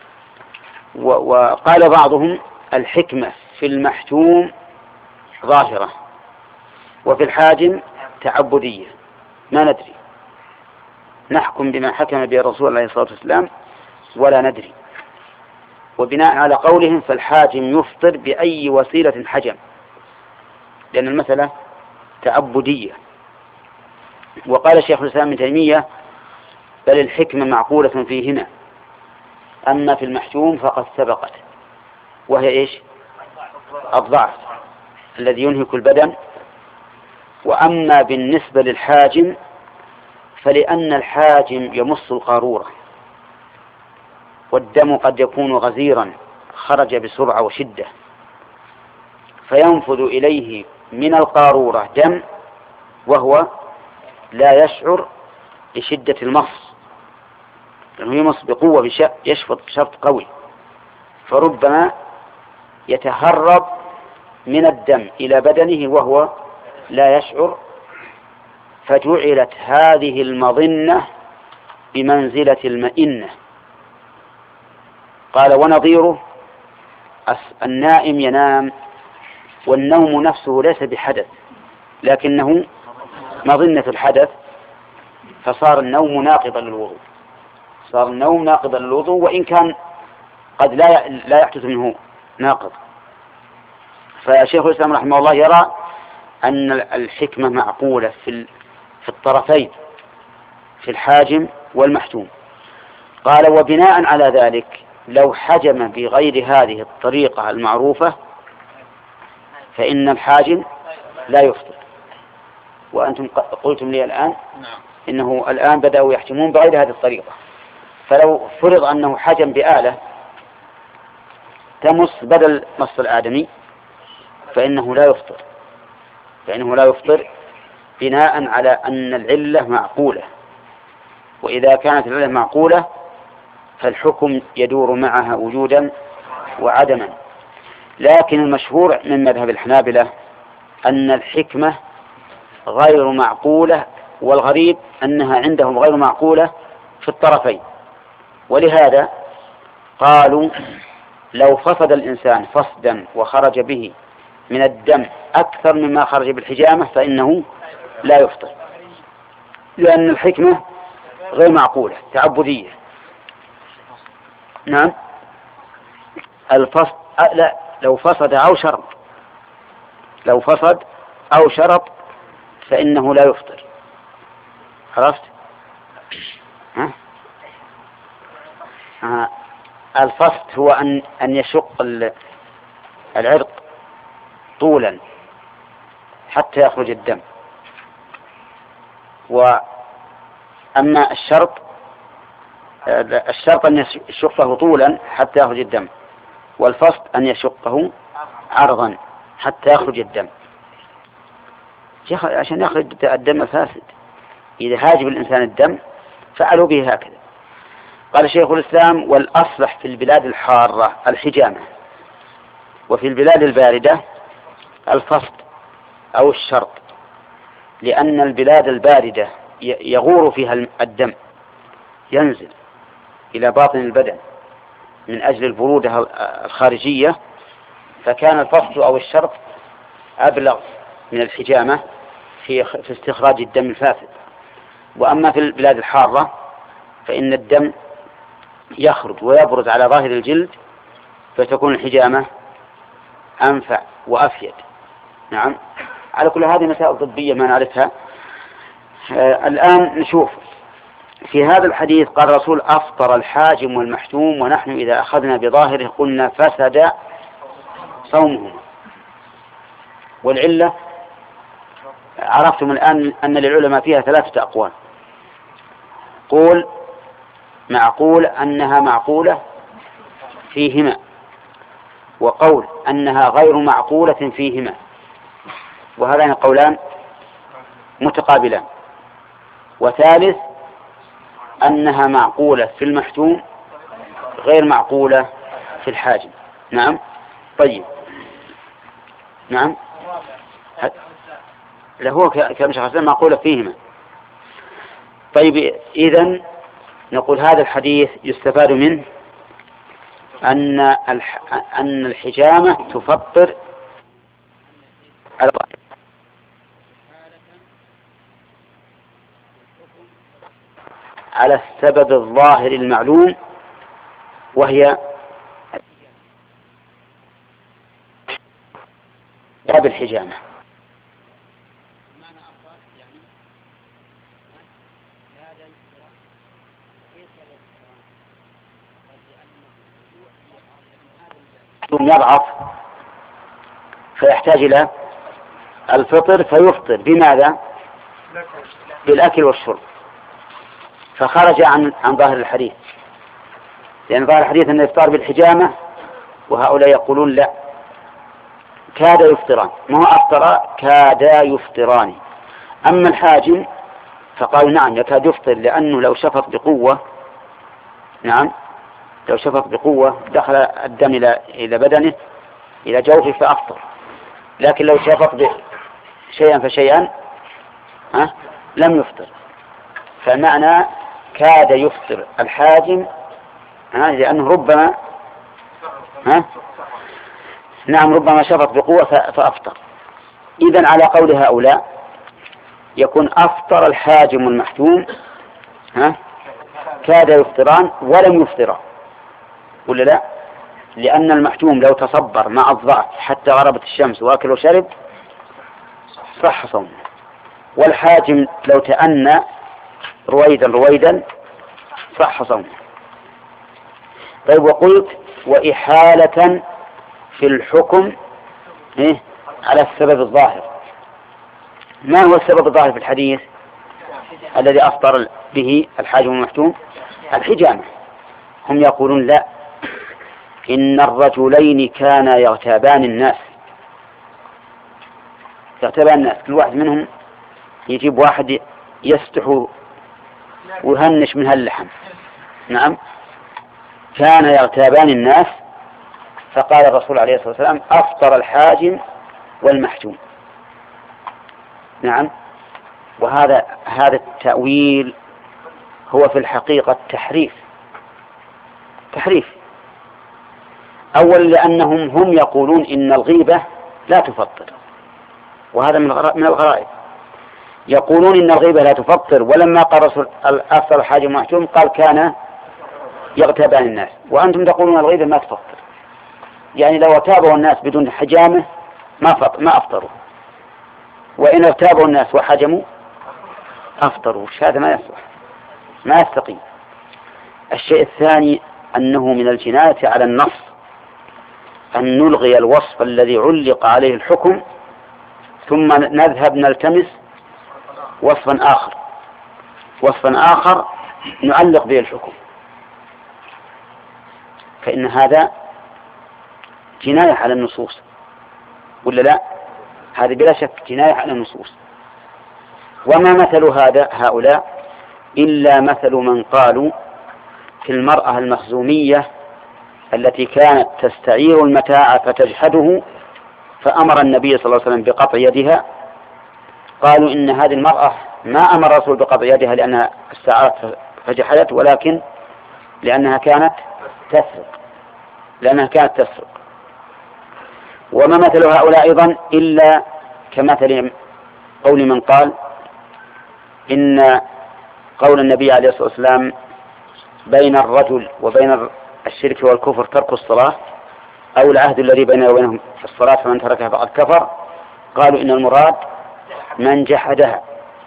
وقال بعضهم الحكمة في المحتوم ظاهرة وفي الحاجم تعبدية، ما ندري، نحكم بما حكم به الرسول عليه الصلاة والسلام ولا ندري. وبناء على قولهم فالحاجم يفطر بأي وسيلة حجم، لأن المسألة تعبدية. وقال شيخ الإسلام ابن تيمية بل الحكمة معقولة فيهما، أما في المحتوم فقد سبقت، وهي إيش؟ الضعف الذي ينهك البدن. وأما بالنسبة للحاجم فلأن الحاجم يمص القارورة، والدم قد يكون غزيرا خرج بسرعة وشدة، فينفذ إليه من القارورة دم وهو لا يشعر لشدة المص، لأنه يمص بقوة يشفط شفط قوي، فربما يتهرب من الدم إلى بدنه وهو لا يشعر، فجعلت هذه المظنة بمنزلة المئنة. قال ونظيره النائم ينام والنوم نفسه ليس بحدث لكنه مظنة الحدث، فصار النوم ناقضا للوضوء، صار النوم ناقضا للوضوء وإن كان قد لا لا يحدث منه ناقض. فشيخ الإسلام رحمه الله يرى أن الحكمة معقولة في في الطرفين، في الحاجم والمحتوم. قال وبناء على ذلك لو حجم بغير هذه الطريقة المعروفة فإن الحاجم لا يفطر. وأنتم قلتم لي الآن إنه الآن بدأوا يحجمون بغير هذه الطريقة، فلو فرض أنه حجم بآلة تمص بدل مص الآدمي فإنه لا يفطر، فإنه لا يفطر بناء على أن العلة معقولة، وإذا كانت العلة معقولة فالحكم يدور معها وجودا وعدما. لكن المشهور من مذهب الحنابلة أن الحكمة غير معقولة، والغريب أنها عندهم غير معقولة في الطرفين. ولهذا قالوا لو فسد الإنسان فسدا وخرج به من الدم أكثر مما خرج بالحجامة فإنه لا يفطر، لأن الحكمة غير معقولة تعبدية. نعم الفسد لا لو فسد أو شرب، لو فسد أو شرب فإنه لا يفطر. عرفت؟ ها؟ آه. الفسد هو أن أن يشق العرق طولا حتى يخرج الدم، وأما الشرط الشرط أن يشقه طولا حتى يخرج الدم، والفسد أن يشقه عرضا حتى يخرج الدم عشان يخرج الدم الفاسد. إذا هاجب الإنسان الدم فعلوا به هكذا. قال شيخ الإسلام والأصلح في البلاد الحارة الحجامة، وفي البلاد الباردة الفسد أو الشرط، لأن البلاد الباردة يغور فيها الدم ينزل إلى باطن البدن من أجل البرودة الخارجية، فكان الفسد أو الشرط أبلغ من الحجامة في في استخراج الدم الفاسد. وأما في البلاد الحارة فإن الدم يخرج ويبرز على ظاهر الجلد، فتكون الحجامة أنفع وأفيد. نعم، على كل هذه مسائل طبية ما نعرفها. آه الآن نشوف في هذا الحديث قال الرسول أفطر الحاجم والمحتوم، ونحن إذا أخذنا بظاهره قلنا فسد صومهما. والعلة عرفتم الآن أن للعلماء فيها ثلاثة أقوال. قول معقول أنها معقولة فيهما، وقول أنها غير معقولة فيهما، وهذان قولان متقابلان. وثالث أنها معقولة في المحتوم غير معقولة في الحاجم. نعم. طيب. نعم. لهو كلام شيخ الإسلام معقولة فيهما. طيب، إذن نقول هذا الحديث يستفاد منه أن أن الحجامة تفطر على السبب الظاهر المعلوم، وهي باب الحجامة. يضعف فيحتاج إلى الفطر، فيفطر بماذا؟ بالأكل والشرب، فخرج عن عن ظاهر الحديث، لأن ظاهر الحديث أن الإفطار بالحجامة، وهؤلاء يقولون لا، كاد يفطران، ما هو أفطر، كادا يفطران. أما الحاجم فقالوا نعم يكاد يفطر، لأنه لو شفط بقوة، نعم لو شفط بقوة دخل الدم إلى إلى بدنه إلى جوفه فأفطر، لكن لو شفط شيئا فشيئا ها لم يفطر. فمعنى كاد يفطر الحاجم ها لأنه ربما ها نعم ربما شفط بقوة فأفطر. إذن على قول هؤلاء يكون أفطر الحاجم المحتوم ها كاد يفطران ولم يفطرا، ولا لا؟ لأن المحتوم لو تصبر مع الضعف حتى غربت الشمس وأكل وشرب صح صومه، والحاجم لو تأنى رويدا رويدا صح صومه. طيب، وقلت وإحالة في الحكم إيه؟ على السبب الظاهر. ما هو السبب الظاهر في الحديث الذي أفطر به الحاجم المحتوم؟ الحجامة. هم يقولون لا، إن الرجلين كانا يغتابان الناس، يغتابان الناس، كل واحد منهم يجيب واحد يستحو ويهنش من هاللحم. نعم، كان يغتابان الناس، فقال الرسول عليه الصلاة والسلام أفطر الحاجم والمحجوم. نعم، وهذا هذا التأويل هو في الحقيقة تحريف تحريف أولا لأنهم هم يقولون إن الغيبة لا تفطر، وهذا من من الغرائب. يقولون إن الغيبة لا تفطر، ولما قال الرسول أفطر الحاجم والمحجوم قال كان يغتابان الناس، وأنتم تقولون الغيبة ما تفطر. يعني لو اغتابوا الناس بدون حجامة ما فط... ما أفطروا، وإن اغتابوا الناس وحجموا أفطروا. هذا ما يصلح، ما يستقيم. الشيء الثاني أنه من الجناية على النص أن نلغي الوصف الذي علق عليه الحكم ثم نذهب نلتمس وصفا آخر وصفا آخر نعلق به الحكم، فإن هذا جناية على النصوص، ولا لا؟ هذا بلا شك جناية على النصوص. وما مثل هذا هؤلاء إلا مثل من قالوا في المرأة المخزومية التي كانت تستعير المتاع فتجحده، فأمر النبي صلى الله عليه وسلم بقطع يدها. قالوا إن هذه المرأة ما أمر الرسول بقطع يدها لأنها استعارت فجحدت، ولكن لأنها كانت تسرق لأنها كانت تسرق. وما مثل هؤلاء أيضا إلا كمثل قول من قال إن قول النبي عليه الصلاة والسلام بين الرجل وبين الشرك والكفر ترك الصلاة، أو العهد الذي بينه وبينهم الصلاة فمن تركها فقد كفر. قالوا إن المراد من جحدها.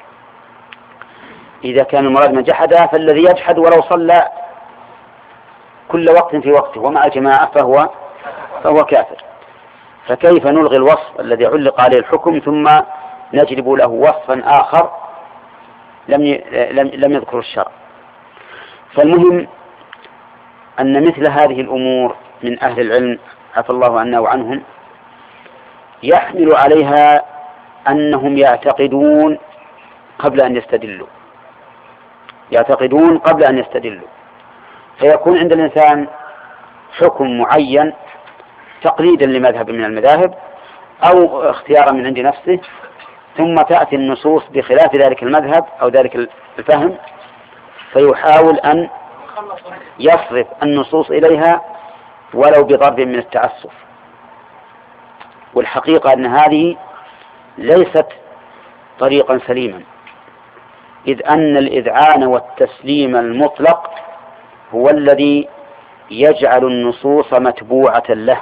إذا كان المراد من جحدها فالذي يجحد ولو صلى كل وقت في وقته ومع الجماعة فهو فهو كافر. فكيف نلغي الوصف الذي علق عليه الحكم ثم نجلب له وصفا آخر لم لم لم يذكر الشرع؟ فالمهم أن مثل هذه الأمور من أهل العلم عفى الله عنا وعنهم يحمل عليها أنهم يعتقدون قبل أن يستدلوا يعتقدون قبل أن يستدلوا فيكون عند الإنسان حكم معين تقليدا لمذهب من المذاهب أو اختيارا من عند نفسه، ثم تأتي النصوص بخلاف ذلك المذهب أو ذلك الفهم فيحاول أن يصرف النصوص إليها ولو بضرب من التعسف. والحقيقة أن هذه ليست طريقا سليما، إذ أن الإذعان والتسليم المطلق هو الذي يجعل النصوص متبوعة له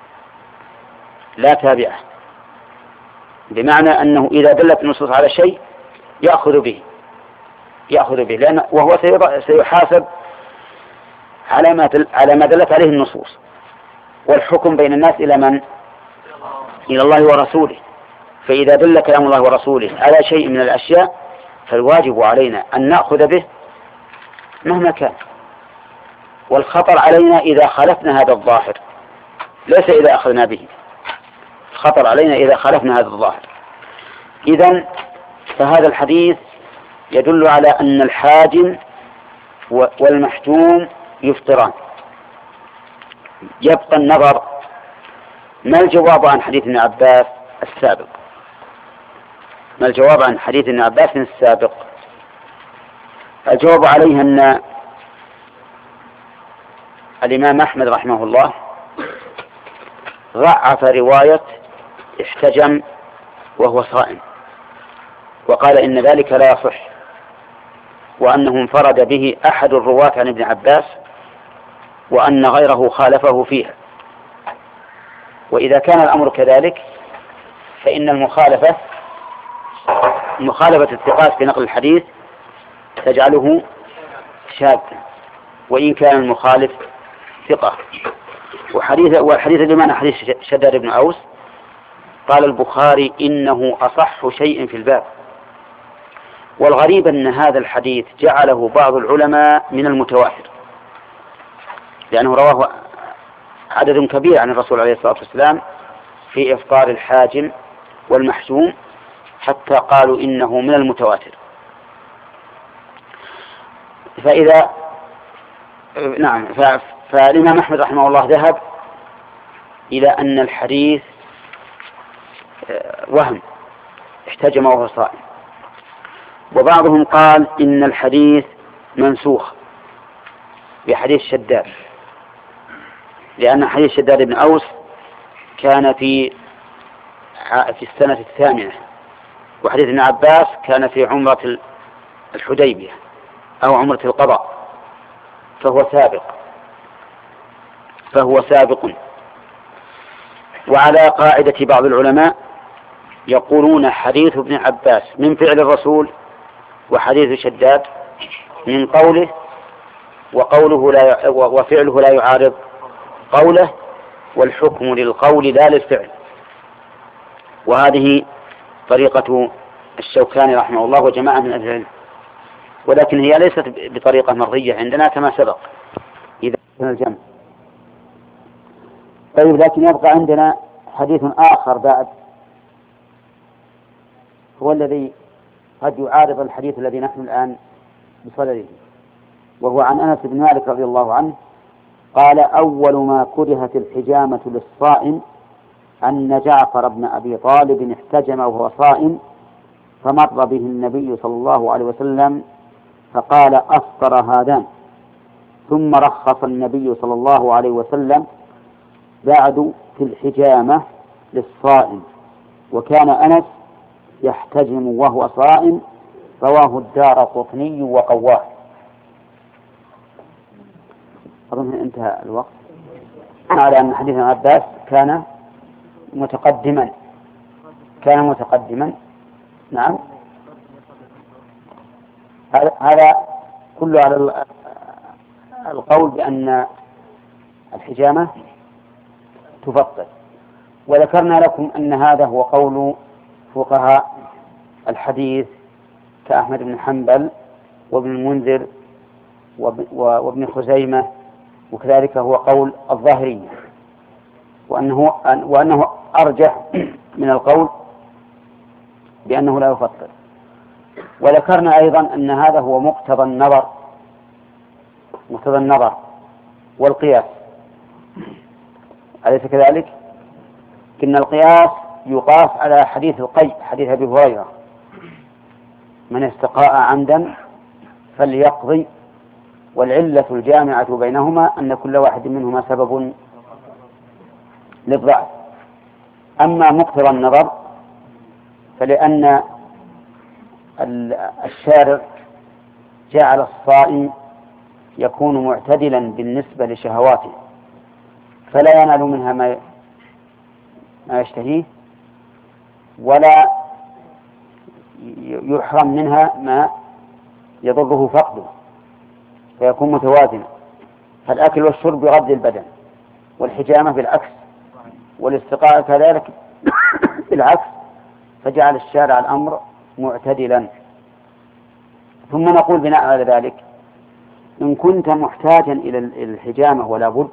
لا تابعة، بمعنى أنه إذا دلت النصوص على شيء يأخذ به يأخذ به لأن وهو سيحاسب على ما على ما دلت عليه النصوص. والحكم بين الناس إلى من؟ إلى الله ورسوله. فإذا دل كلام الله ورسوله على شيء من الأشياء فالواجب علينا أن نأخذ به مهما كان، والخطر علينا إذا خالفنا هذا الظاهر ليس إذا أخذنا به، الخطر علينا إذا خالفنا هذا الظاهر. إذن فهذا الحديث يدل على أن الحاجم والمحجوم يفطران. يبقى النظر ما الجواب عن حديث ابن عباس السابق ما الجواب عن حديث ابن عباس السابق الجواب عليه أن الإمام أحمد رحمه الله ضعف رواية احتجم وهو صائم، وقال إن ذلك لا يصح، وأنه انفرد به أحد الرواة عن ابن عباس، وأن غيره خالفه فيها. وإذا كان الأمر كذلك فإن المخالفة مخالفة الثقات في نقل الحديث تجعله شاذا وإن كان المخالف ثقة. وحديث والحديث اللي معنى حديث شداد بن أوس قال البخاري إنه أصح شيء في الباب. والغريب أن هذا الحديث جعله بعض العلماء من المتواتر، لأنه رواه عدد كبير عن الرسول عليه الصلاة والسلام في إفطار الحاجم والمحجوم حتى قالوا إنه من المتواتر. فإذا نعم فالإمام أحمد رحمه الله ذهب إلى أن الحديث وهم احتجم وهو صائم، وبعضهم قال إن الحديث منسوخ بحديث شداد، لأن حديث شداد بن أوس كان في في السنة الثامنة، وحديث ابن عباس كان في عمرة الحديبية أو عمرة القضاء، فهو سابق فهو سابق وعلى قاعدة بعض العلماء يقولون حديث ابن عباس من فعل الرسول، وحديث شداد من قوله، وقوله لا وفعله لا يعارض قوله، والحكم للقول لا للفعل. وهذه طريقة الشوكاني رحمه الله وجماعة من أهل العلم، ولكن هي ليست بطريقة مرضية عندنا كما سبق إذا كان الجمع. طيب، لكن يبقى عندنا حديث آخر بعد هو الذي قد يعارض الحديث الذي نحن الآن بصدده، وهو عن أنس بن مالك رضي الله عنه قال: أول ما كرهت الحجامة للصائم أن جعفر بن أبي طالب احتجم وهو صائم، فمر به النبي صلى الله عليه وسلم فقال: أفطر هذان. ثم رخص النبي صلى الله عليه وسلم بعد في الحجامة للصائم، وكان أنس يحتجم وهو صائم. رواه الدارقطني وقواه. أظن انتهى الوقت. على أن حديث عباس كان متقدما كان متقدما نعم، هذا كله على القول بأن الحجامة تفطر. وذكرنا لكم أن هذا هو قول فقهاء الحديث كأحمد بن حنبل وابن المنذر وابن خزيمة، وكذلك هو قول الظاهرية، وأنه, وأنه أرجح من القول بأنه لا يفطر. وذكرنا أيضا أن هذا هو مقتضى النظر مقتضى النظر والقياس، أليس كذلك؟ إن القياس يقاس على حديث القي حديث أبي هريرة: من استقاء عمدا فليقضي، والعلة الجامعة بينهما أن كل واحد منهما سبب للضعف. أما مقتضى النظر فلأن الشارع جعل الصائم يكون معتدلا بالنسبة لشهواته، فلا ينال منها ما ما يشتهيه، ولا يحرم منها ما يضره فقده، فيكون متوازنا. فالأكل والشرب يغذي البدن، والحجامة بالعكس، والاستقاء كذلك بالعكس، فجعل الشارع الأمر معتدلا. ثم نقول بناء على ذلك: إن كنت محتاجا إلى الحجامة ولا بد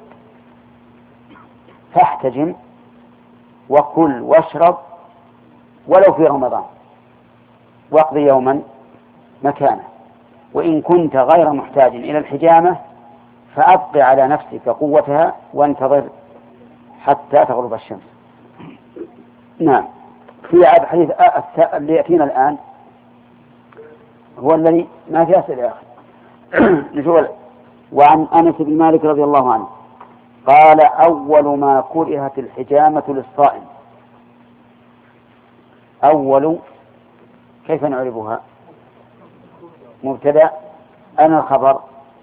فاحتجم وكل واشرب ولو في رمضان، واقضي يوما مكانه. وإن كنت غير محتاج إلى الحجامة فأبقي على نفسك قوتها وانتظر حتى تغرب الشمس. نعم. في عاد حديث اللي يأتينا الآن هو الذي ما في أسئلة يا أخي. نشوف. وعن أنس بن مالك رضي الله عنه قال: أول ما كرهت الحجامة للصائم. أول كيف نعرفها؟ مبتدأ. أنا الخبر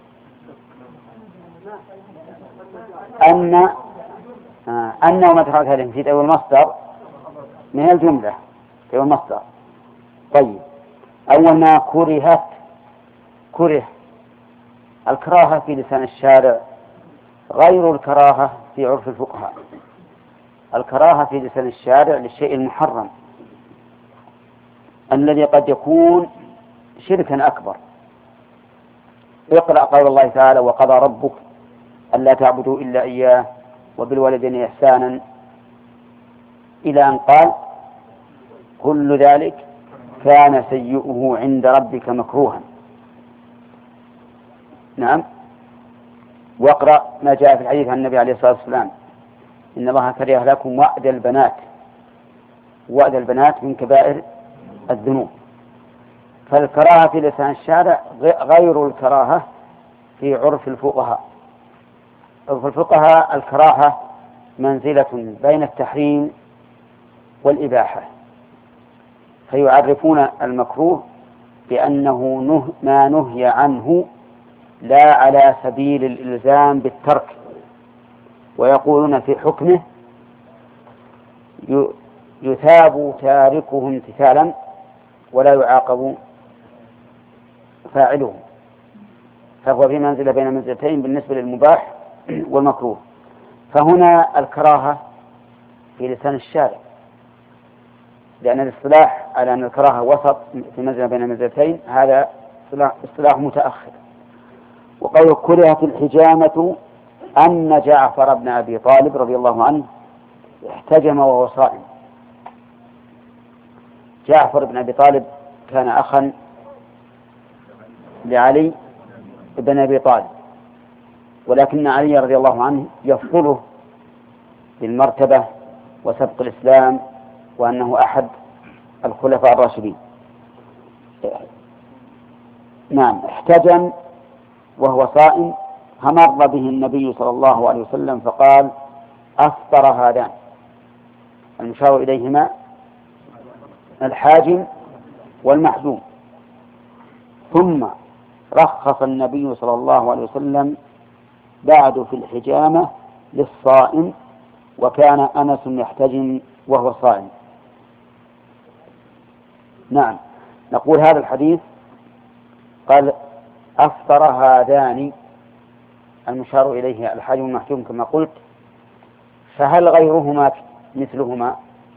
أن آه أنه متحرك هذه نسيت أول مصدر من الجملة أول مصدر. طيب، أول ما كرهت كره الكراهة في لسان الشارع غير الكراهة في عرف الفقهاء. الكراهة في لسان الشارع للشيء المحرم الذي قد يكون شركا أكبر. اقرأ قول الله تعالى: وقضى ربك ألا تعبدوا إلا إياه وبالوالدين إحسانا، إلى أن قال: كل ذلك كان سيئه عند ربك مكروها. نعم. واقرأ ما جاء في الحديث عن النبي عليه الصلاة والسلام: إن الله كره لكم وأد البنات. وأد البنات من كبائر الذنوب. فالكراهة في لسان الشارع غير الكراهة في عرف الفقهاء. عرف الفقهاء الكراهة منزلة بين التحريم والإباحة، فيعرفون المكروه بأنه نه ما نهي عنه لا على سبيل الإلزام بالترك، ويقولون في حكمه يثاب تاركه امتثالا ولا يعاقب فاعله، فهو في منزلة بين منزلتين بالنسبة للمباح والمكروه. فهنا الكراهة في لسان الشارع، لأن الاصطلاح على أن الكراهة وسط في منزلة بين منزلتين هذا اصطلاح متأخر. وقول كرهت الحجامة أن جعفر بن أبي طالب رضي الله عنه احتجم وهو صائم. جعفر بن أبي طالب كان أخا لعلي بن أبي طالب، ولكن علي رضي الله عنه يفضله بالمرتبة وسبق الإسلام وأنه أحد الخلفاء الراشدين. نعم. احتجم وهو صائم، فمر به النبي صلى الله عليه وسلم فقال: أفطر هذان. المشار إليهما الحاجم والمحجوم. ثم رخص النبي صلى الله عليه وسلم بعد في الحجامة للصائم، وكان أنس يحتجم وهو صائم. نعم. نقول هذا الحديث قال: أفطر هذان، المشار إليه الحاجم والمحجوم كما قلت، فهل غيرهما مثلهما؟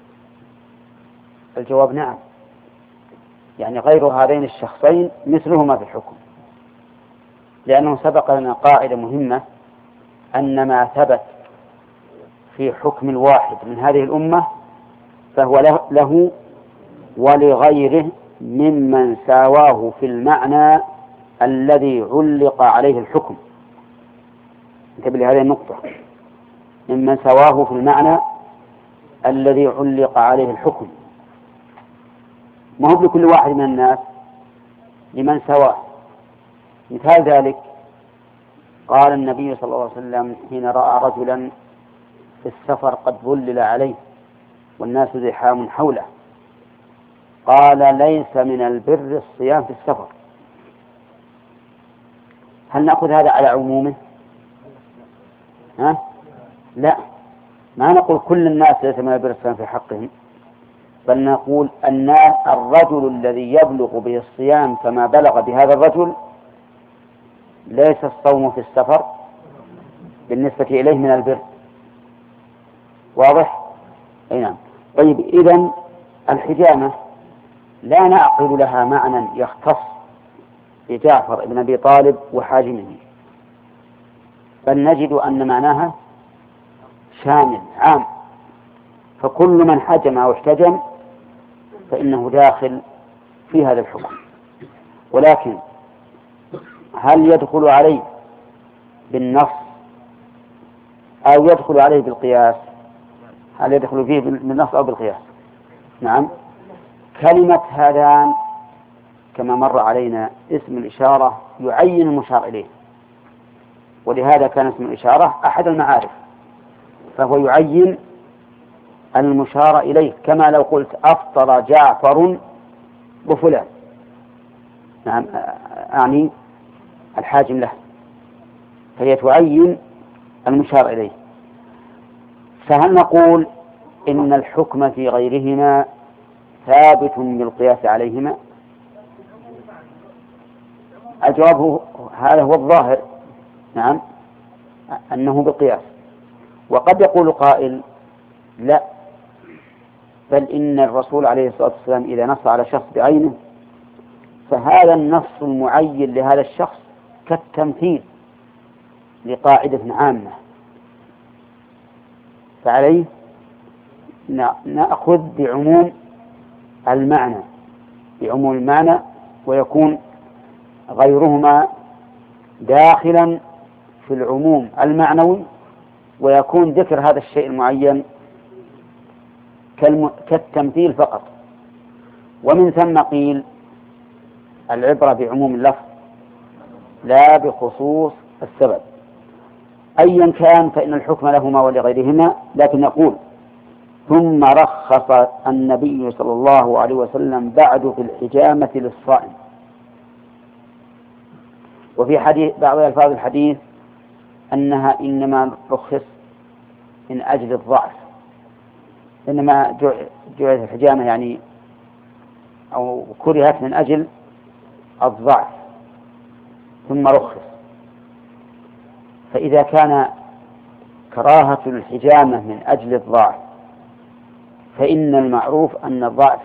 الجواب نعم، يعني غير هذين الشخصين مثلهما في الحكم. لأنه سبق لنا قاعدة مهمة أن ما ثبت في حكم الواحد من هذه الأمة فهو له ولغيره ممن ساواه في المعنى الذي علق عليه الحكم. انتبه لهذه النقطة، ممن سواه في المعنى الذي علق عليه الحكم، ما هو لكل واحد من الناس، لمن سواه. مثال ذلك قال النبي صلى الله عليه وسلم حين رأى رجلا في السفر قد ظلل عليه والناس زحام حوله، قال ليس من البر الصيام في السفر. هل نأخذ هذا على عمومه؟ ها؟ لا، ما نقول كل الناس ليس من البر الصيام في حقهم، بل نقول أن الرجل الذي يبلغ به الصيام كما بلغ بهذا الرجل ليس الصوم في السفر بالنسبة إليه من البر. واضح؟ أي نعم. طيب، إذن الحجامة لا نعقل لها معنى يختص بجعفر بن أبي طالب وحاجمه، بل نجد أن معناها شامل عام، فكل من حجم أو احتجم فإنه داخل في هذا الحكم. ولكن هل يدخل عليه بالنص أو يدخل عليه بالقياس؟ هل يدخل فيه بالنص أو بالقياس؟ نعم. كلمة هذان كما مر علينا اسم الإشارة يعين المشار إليه، ولهذا كان اسم الإشارة أحد المعارف، فهو يعين المشار إليه، كما لو قلت أفطر جعفر بفلان، نعم، أعني الحاجم له، فهي تعين المشار إليه. فهل نقول إن الحكم في غيرهما ثابت بالقياس عليهما؟ الجواب هذا هو الظاهر، نعم، أنه بالقياس. وقد يقول قائل لا، بل إن الرسول عليه الصلاة والسلام إذا نص على شخص بعينه فهذا النص المعين لهذا الشخص كالتمثيل لقاعدة عامة، فعليه نأخذ بعموم المعنى بعموم المعنى ويكون غيرهما داخلا في العموم المعنوي، ويكون ذكر هذا الشيء المعين كالتمثيل فقط. ومن ثم قيل العبرة بعموم اللفظ لا بخصوص السبب. أيا كان فإن الحكم لهما ولغيرهما، لكن نقول ثم رخص النبي صلى الله عليه وسلم بعد في الحجامة للصائم. وفي حديث بعض ألفاظ الحديث أنها إنما رخص من أجل الضعف، إنما جعلت الحجامة يعني أو كرهت من أجل الضعف ثم رخص. فإذا كان كراهة الحجامة من أجل الضعف فإن المعروف أن الضعف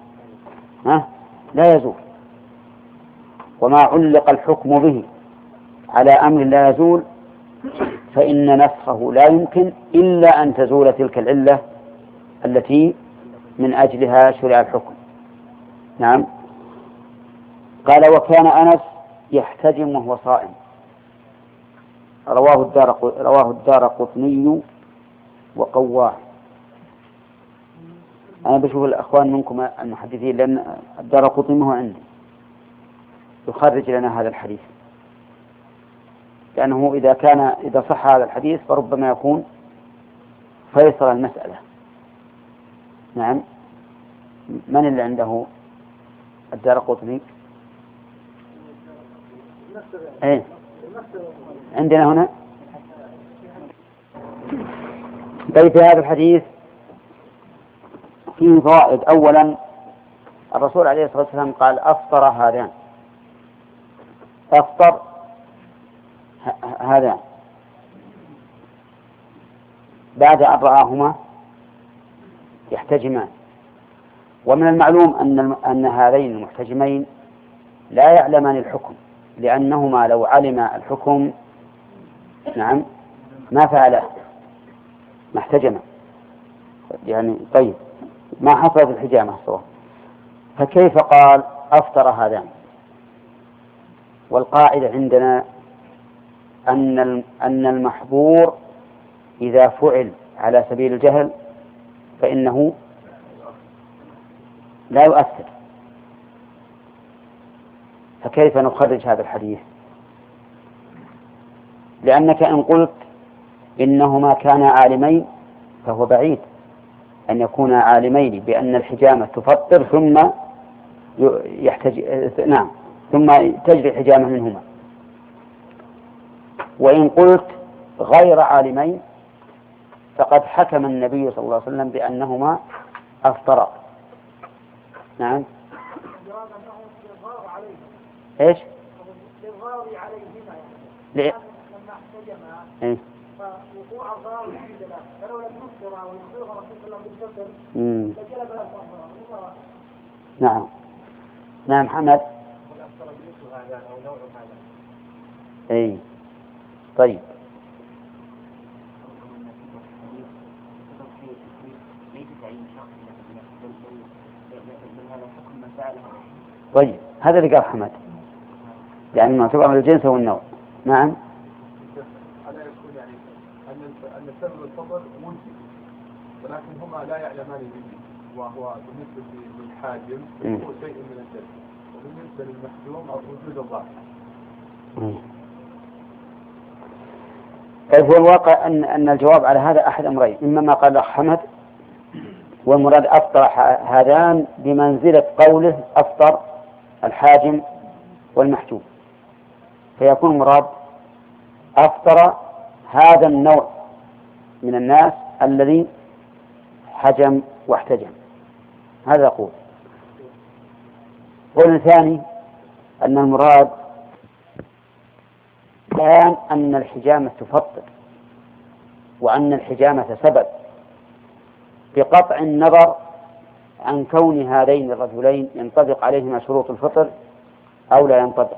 لا يزول، وما علق الحكم به على أمر لا يزول فإن نسخه لا يمكن إلا أن تزول تلك العلة التي من أجلها شرع الحكم. نعم. قال وكان أنس يحتجم وهو صائم، رواه الدار رواه الدارقطني وقواه. أنا بشوف الأخوان منكم المحدثين، لأن الدارقطني هو عندي يخرج لنا هذا الحديث، لأنه إذا كان إذا صح هذا الحديث فربما يكون فيصل المسألة. نعم. من اللي عنده الدارقطني؟ ايه عندنا هنا. طيب، في هذا الحديث فيه فوائد. أولا الرسول عليه الصلاة والسلام قال أفطر هذان، أفطر هذان بعد أن رآهما يحتجمان. ومن المعلوم أن أن هذين المحتجمين لا يعلمان الحكم، لأنهما لو علم الحكم نعم ما فعله ما احتجم يعني. طيب ما حصلت الحجامة الصواب، فكيف قال أفطر هذان؟ والقاعدة عندنا أن أن المحظور إذا فعل على سبيل الجهل فإنه لا يؤثر. فكيف نخرج هذا الحديث؟ لأنك إن قلت إنهما كانا عالمين فهو بعيد أن يكونا عالمين بأن الحجامة تفطر ثم يحتج... نعم ثم تجري الحجامة منهما. وإن قلت غير عالمين فقد حكم النبي صلى الله عليه وسلم بأنهما أفطرا. نعم إيش؟ ليه؟ إيه؟ فوقوع الضرر عندنا فلو لم نفطر ويخبرها رسول الله بالفطر لجلب الأفطار. نعم نعم محمد. اي طيب طيب هذا اللي قال حمد يعني ما تبقى من الجنس والنوع. نعم ألا يكون يعني أن أن سبب الفطر ملزم ولكن هما لا يعلمان به، وهو بالنسبة للحاجم هو شيء من الدم، وبالنسبة للمحجوم أو وجود الضعف. طيب هو الواقع أن أن الجواب على هذا أحد أمرين، إما ما قال حمد والمراد أفطر هذان بمنزلة قوله أفطر الحاجم والمحجوم، فيكون المراد أفطر هذا النوع من الناس الذي حجم واحتجم. هذا يقول. قول ثاني أن المراد كان أن الحجامة تفطر وأن الحجامة سبب، بقطع النظر عن كون هذين الرجلين ينطبق عليهما شروط الفطر أو لا ينطبق.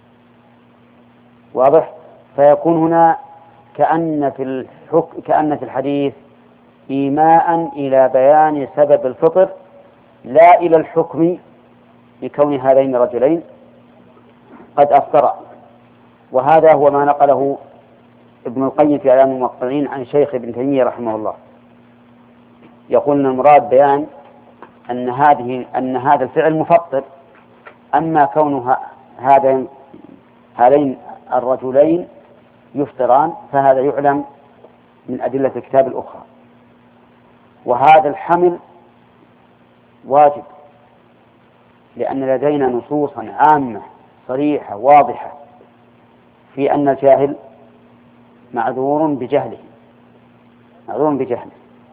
واضح؟ فيكون هنا كأن في الحكم كأن في الحديث إيماء إلى بيان سبب الفطر لا إلى الحكم بكون هذين الرجلين قد أفطرا. وهذا هو ما نقله ابن القيم في إعلام الموقعين عن شيخ ابن تيمية رحمه الله، يقول أن المراد بيان أن هذه أن هذا الفعل مفطر، أما كون هذين هذين الرجلين يفطران فهذا يعلم من أدلة الكتاب الأخرى. وهذا الحمل واجب لأن لدينا نصوصا عامة صريحة واضحة في أن الجاهل معذور بجهله معذور بجهله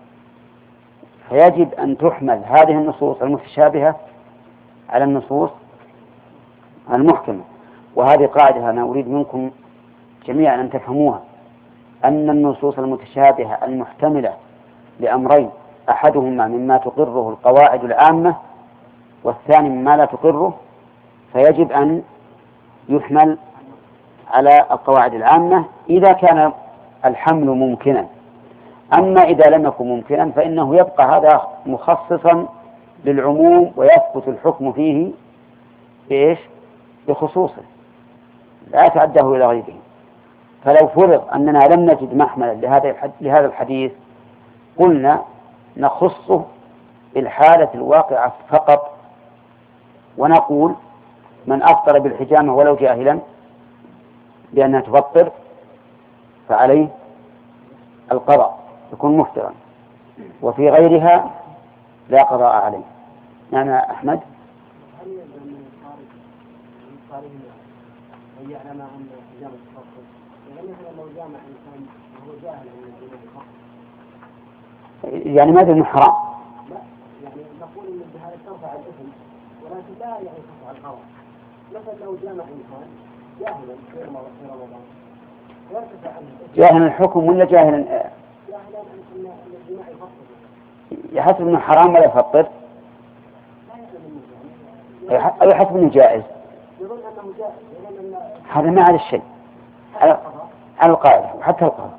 فيجب أن تحمل هذه النصوص المتشابهة على النصوص المحكمة. وهذه قاعدة أنا أريد منكم جميعا أن تفهموها، أن النصوص المتشابهة المحتملة لأمرين أحدهما مما تقره القواعد العامة والثاني مما لا تقره، فيجب أن يحمل على القواعد العامة إذا كان الحمل ممكنا. أما إذا لم يكن ممكنا فإنه يبقى هذا مخصصا للعموم ويثبت الحكم فيه بإيش؟ بخصوصه لا يتعداه إلى غيره. فلو فرض أننا لم نجد محملا لهذا الحديث قلنا نخصه بالحالة الواقعة فقط ونقول من أفطر بالحجامة ولو جاهلا بأنها تفطر فعليه القضاء يكون مفطرا، وفي غيرها لا قضاء عليه. نعم يا أحمد. هل يلزم من الخارج أن يعلم أن الحجامة تفطر؟ يعني مثلا لو جامع إنسان وهو جاهل أن الحجامة تفطر يعني ما أدري حرام؟ لا، يعني نقول أن الجهالة ترفع الإثم ولكن لا يعني ترفع الحرام. مثلا لو جامع إنسان جاهلا في رمضان يرتفع عنه جاهلا الحكم ولا جاهلا؟ جاهلا أن الجماع يفطر يحسب أنه حرام ولا يفطر؟ لا يعلم أو يحسب أنه جائز؟ يظن أنه جائز، يظن أن هذا ما على الشيء، على على القاعدة وحتى القاعدة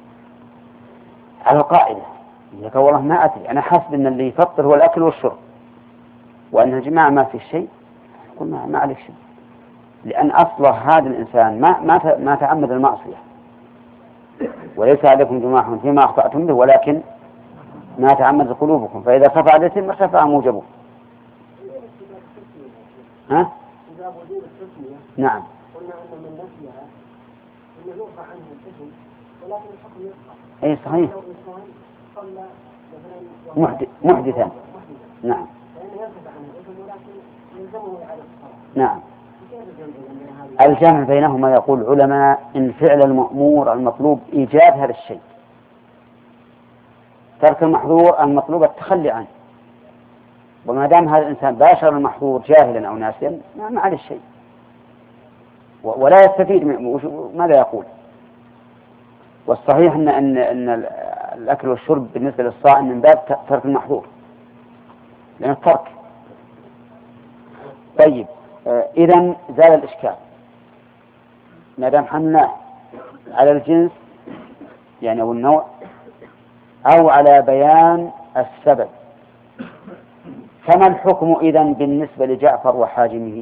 على القاعدة. يقول والله ما أدري، أنا حاسب أن اللي يفطر هو الأكل والشرب، وأن الجماعة ما في شيء، قلنا ما عليك شيء، لأن أصله هذا الإنسان ما ما ما تعمد المعصية، وليس عليكم جناح فيما أخطأتم به ولكن ما تعمد قلوبكم، فإذا خفى على الإثم ارتفع موجبه. ها؟ إذا وجود التسمية نعم. قلنا أن من نفيها أنه يرفع عنه الاسم ولكن الحكم يبقى. أي صحيح. لو إنسان صلى مثلا محدث محدثا. نعم. فإنه يرفع عنه الاسم ولكن يلزمه على الصلاة. نعم. كيف الجمع بين هذه؟ الجمع بينهما يقول علماء إن فعل المأمور المطلوب إيجاد هذا الشيء، ترك المحظور المطلوب التخلي عنه، وما دام هذا الإنسان باشر المحظور جاهلا أو ناسيا ما عليه شيء ولا يستفيد. ماذا يقول؟ والصحيح أن أن أن الأكل والشرب بالنسبة للصائم من باب ترك المحظور، لأن الترك. طيب إذن زال الإشكال ما دام حملناه على الجنس يعني أو النوع أو على بيان السبب. فما الحكم إذن بالنسبة لجعفر وحاجمه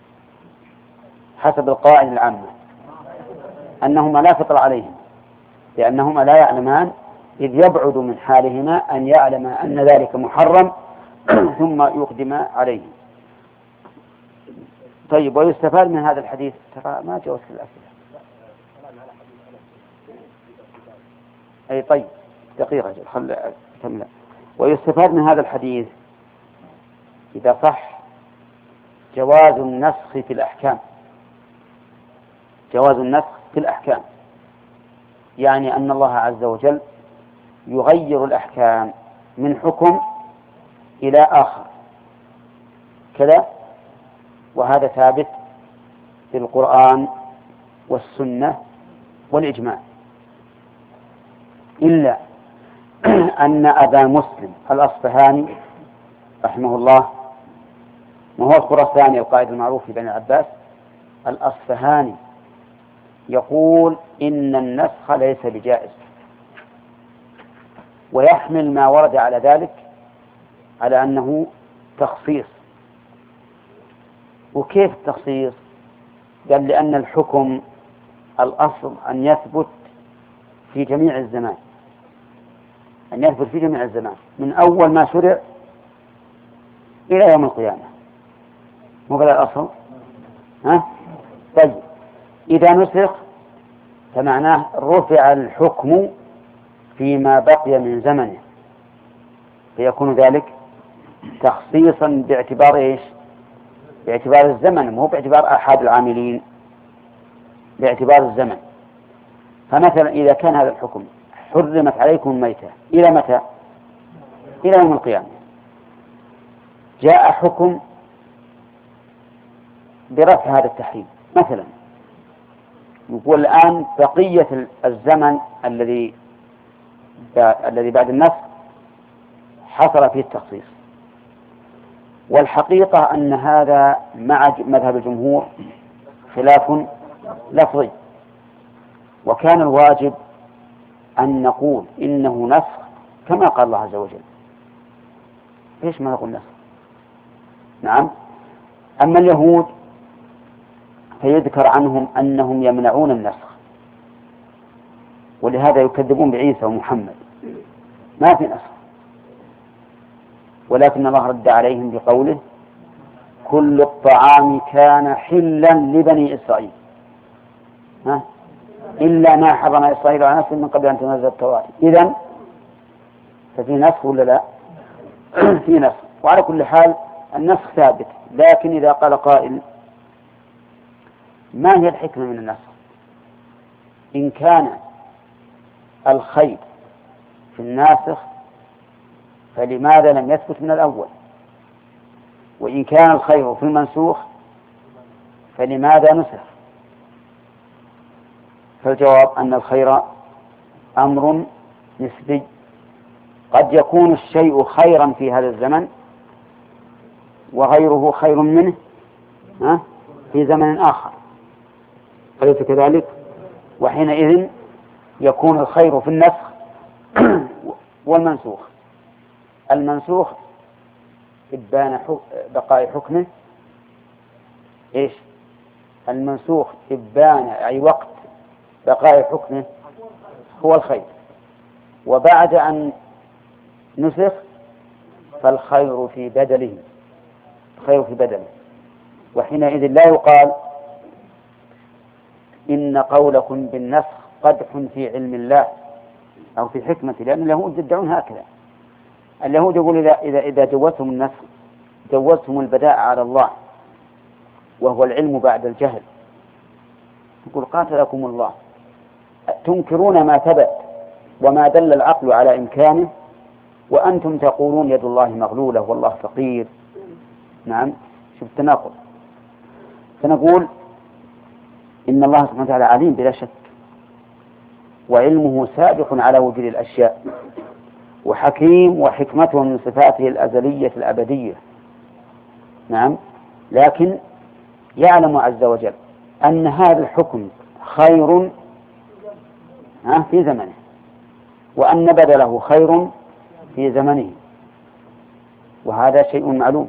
حسب القواعد العامة؟ أنهما لا فطر عليهم، لأنهما لا يعلمان، إذ يبعد من حالهما أن يعلم أن ذلك محرم ثم يقدم عليه. طيب ويستفاد من هذا الحديث، ترى ما جاوزت الأسئلة. أي طيب دقيقة خل أكمل. ويستفاد من هذا الحديث إذا صح جواز النسخ في الأحكام، جواز النسخ في الأحكام، يعني أن الله عز وجل يغير الأحكام من حكم إلى آخر كذا، وهذا ثابت في القرآن والسنة والإجماع، إلا أن أبا مسلم الأصفهاني رحمه الله، وهو الخراساني القائد المعروف في بني العباس، الأصفهاني يقول إن النسخ ليس بجائز، ويحمل ما ورد على ذلك على أنه تخصيص. وكيف التخصيص؟ قال لأن الحكم الأصل أن يثبت في جميع الزمان، أن يثبت في جميع الزمان من أول ما شرع إلى يوم القيامة، مو قال الأصل؟ ها؟ طيب إذا نسخ فمعناه رفع الحكم فيما بقي من زمنه، فيكون ذلك تخصيصا باعتبار إيش؟ باعتبار الزمن، مو باعتبار أحد العاملين، باعتبار الزمن. فمثلا إذا كان هذا الحكم حرمت عليكم الميتة إلى متى؟ إلى يوم القيامة، جاء حكم برفع هذا التحريم مثلا، يقول الآن بقية الزمن الذي الذي بعد النسخ حصل فيه التخصيص، والحقيقة أن هذا مع مذهب الجمهور خلاف لفظي، وكان الواجب أن نقول إنه نسخ كما قال الله عز وجل. ليش ما نقول نسخ؟ نعم. أما اليهود فيذكر عنهم أنهم يمنعون النسخ، ولهذا يكذبون بعيسى ومحمد، ما في نسخ، ولكن الله رد عليهم بقوله كل الطعام كان حلا لبني إسرائيل ها؟ إلا ما حرم إسرائيل على نفسه من قبل أن تنزل التوراة. إذن ففي نسخ ولا لا؟ في نسخ. وعلى كل حال النسخ ثابت، لكن إذا قال قائل ما هي الحكمة من النسخ؟ إن كان الخير في الناسخ فلماذا لم يثبت من الأول؟ وإن كان الخير في المنسوخ فلماذا نسخ؟ فالجواب أن الخير أمر نسبي، قد يكون الشيء خيرا في هذا الزمن وغيره خير منه ها في زمن آخر، أليس كذلك؟ وحينئذ يكون الخير في النسخ والمنسوخ. المنسوخ إبان بقاء حكمه، إيش؟ المنسوخ إبان أي وقت بقاء حكمه هو الخير، وبعد أن نسخ فالخير في بدله، الخير في بدله. وحينئذ لا يقال إن قولكم بالنسخ قدح في علم الله أو في حكمته، لأن اليهود يدعون هكذا. اليهود يقول إذا إذا إذا جوزتم النسخ جوزتم البداء على الله، وهو العلم بعد الجهل. يقول قاتلكم الله، تنكرون ما ثبت وما دل العقل على إمكانه، وأنتم تقولون يد الله مغلولة والله فقير. نعم، شوف التناقض. فنقول إن الله سبحانه وتعالى عليم بلا شك، وعلمه سابق على وجود الأشياء، وحكيم، وحكمته من صفاته الأزلية الأبدية. نعم، لكن يعلم عز وجل أن هذا الحكم خير في زمنه، وأن بدله خير في زمنه، وهذا شيء معلوم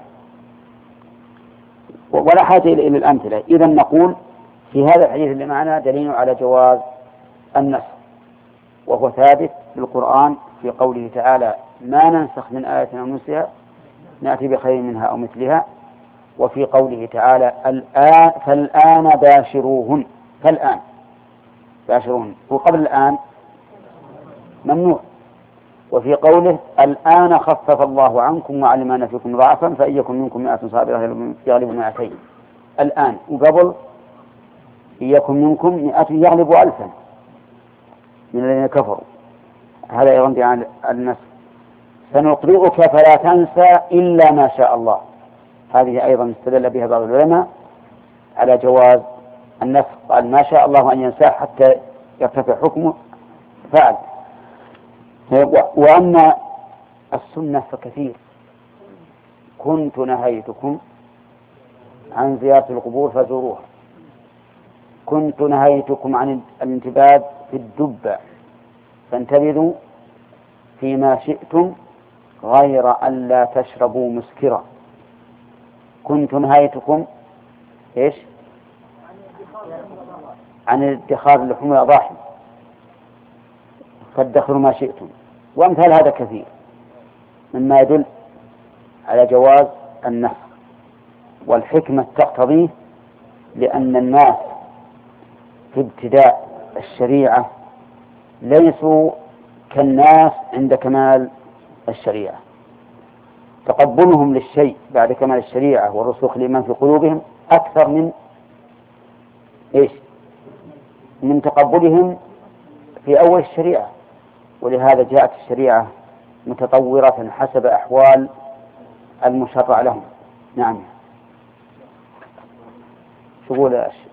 ولا حاجة إلى الأمثلة. إذا نقول في هذا الحديث اللي معنا دليل على جواز النسخ، وهو ثابت بالقرآن في قوله تعالى ما ننسخ من آية أو ننسها نأتي بخير منها أو مثلها، وفي قوله تعالى الآن فالآن باشروهن، فالآن باشروهن، وقبل الآن ممنوع. وفي قوله الآن خفف الله عنكم وعلم أن فيكم ضعفا فإن يكن منكم مائة صابرة يغلب مائتين، الآن. وقبل إن يكن منكم مائة يغلب ألفا من الذين كفروا. هذا يغني عن النسخ. سنقرئك فلا تنسى إلا ما شاء الله، هذه أيضا استدل بها بعض العلماء على جواز النسخ، قال ما شاء الله أن ينساه حتى يرتفع حكمه فعل. وأما السنة فكثير، كنت نهيتكم عن زيارة القبور فزوروها، كنت نهيتكم عن الانتباد في الدبة فانتبذوا فيما شئتم غير أن لا تشربوا مسكرا، كنت نهيتكم إيش؟ عن الادخار اللحوم الأضاحي فادخروا ما شئتم، وأمثال هذا كثير مما يدل على جواز النسخ. والحكمة تقتضيه، لأن الناس في ابتداء الشريعة ليسوا كالناس عند كمال الشريعة، تقبلهم للشيء بعد كمال الشريعة ورسوخ الإيمان في قلوبهم أكثر من إيش؟ من تقبلهم في أول الشريعة. ولهذا جاءت الشريعة متطورة حسب أحوال المشرع لهم. نعم. شغول يا أشي.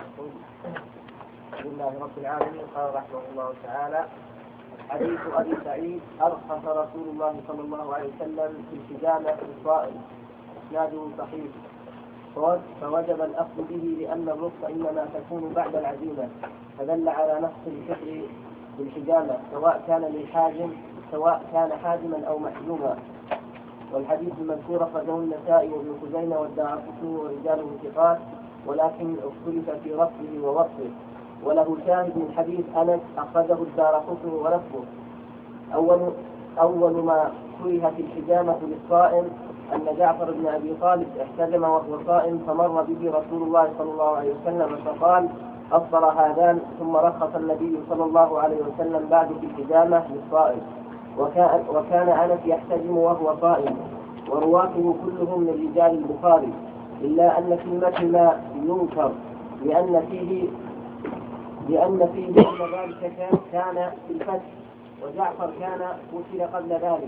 الحمد لله رب العالمين. قال رحمه الله تعالى: حديث أبي سعيد أرخص رسول الله صلى الله عليه وسلم في الحجامة للصائم، إسناده صحيح. فوجب الأخذ به لأن الرخصة إنما تكون بعد العزيمة، فدل على نقص الفطر بالحجامة سواء كان للحاجم سواء كان حاجما أو محجوما. والحديث المذكور أخرجه النسائي وابن خزيمة والدارقطني ورجاله ثقات، ولكن اختلف في رفضه ووصفه. وله شاهد من حديث أنس أخرجه الدارقطني ولفظه: أول أول ما كره في الحجامة للصائم أن جعفر بن أبي طالب احتجم وهو صائم، فمر به رسول الله صلى الله عليه وسلم فقال: أفطر هذان، ثم رخص النبي صلى الله عليه وسلم بعد في الحجامة للصائم. وكان, وكان أنس يحتجم وهو صائم، ورواته كلهم من رجال البخاري، إلا أن في المتن ما ينكر لأن فيه لأن فيه أن ذلك كان, كان في الفتح، وجعفر كان قتل قبل ذلك.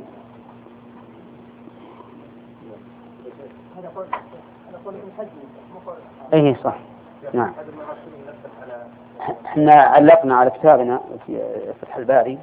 هذا قول هذا قول ابن حزم. أيه صح. نعم. احنا علقنا على كتابنا في فتح الباري،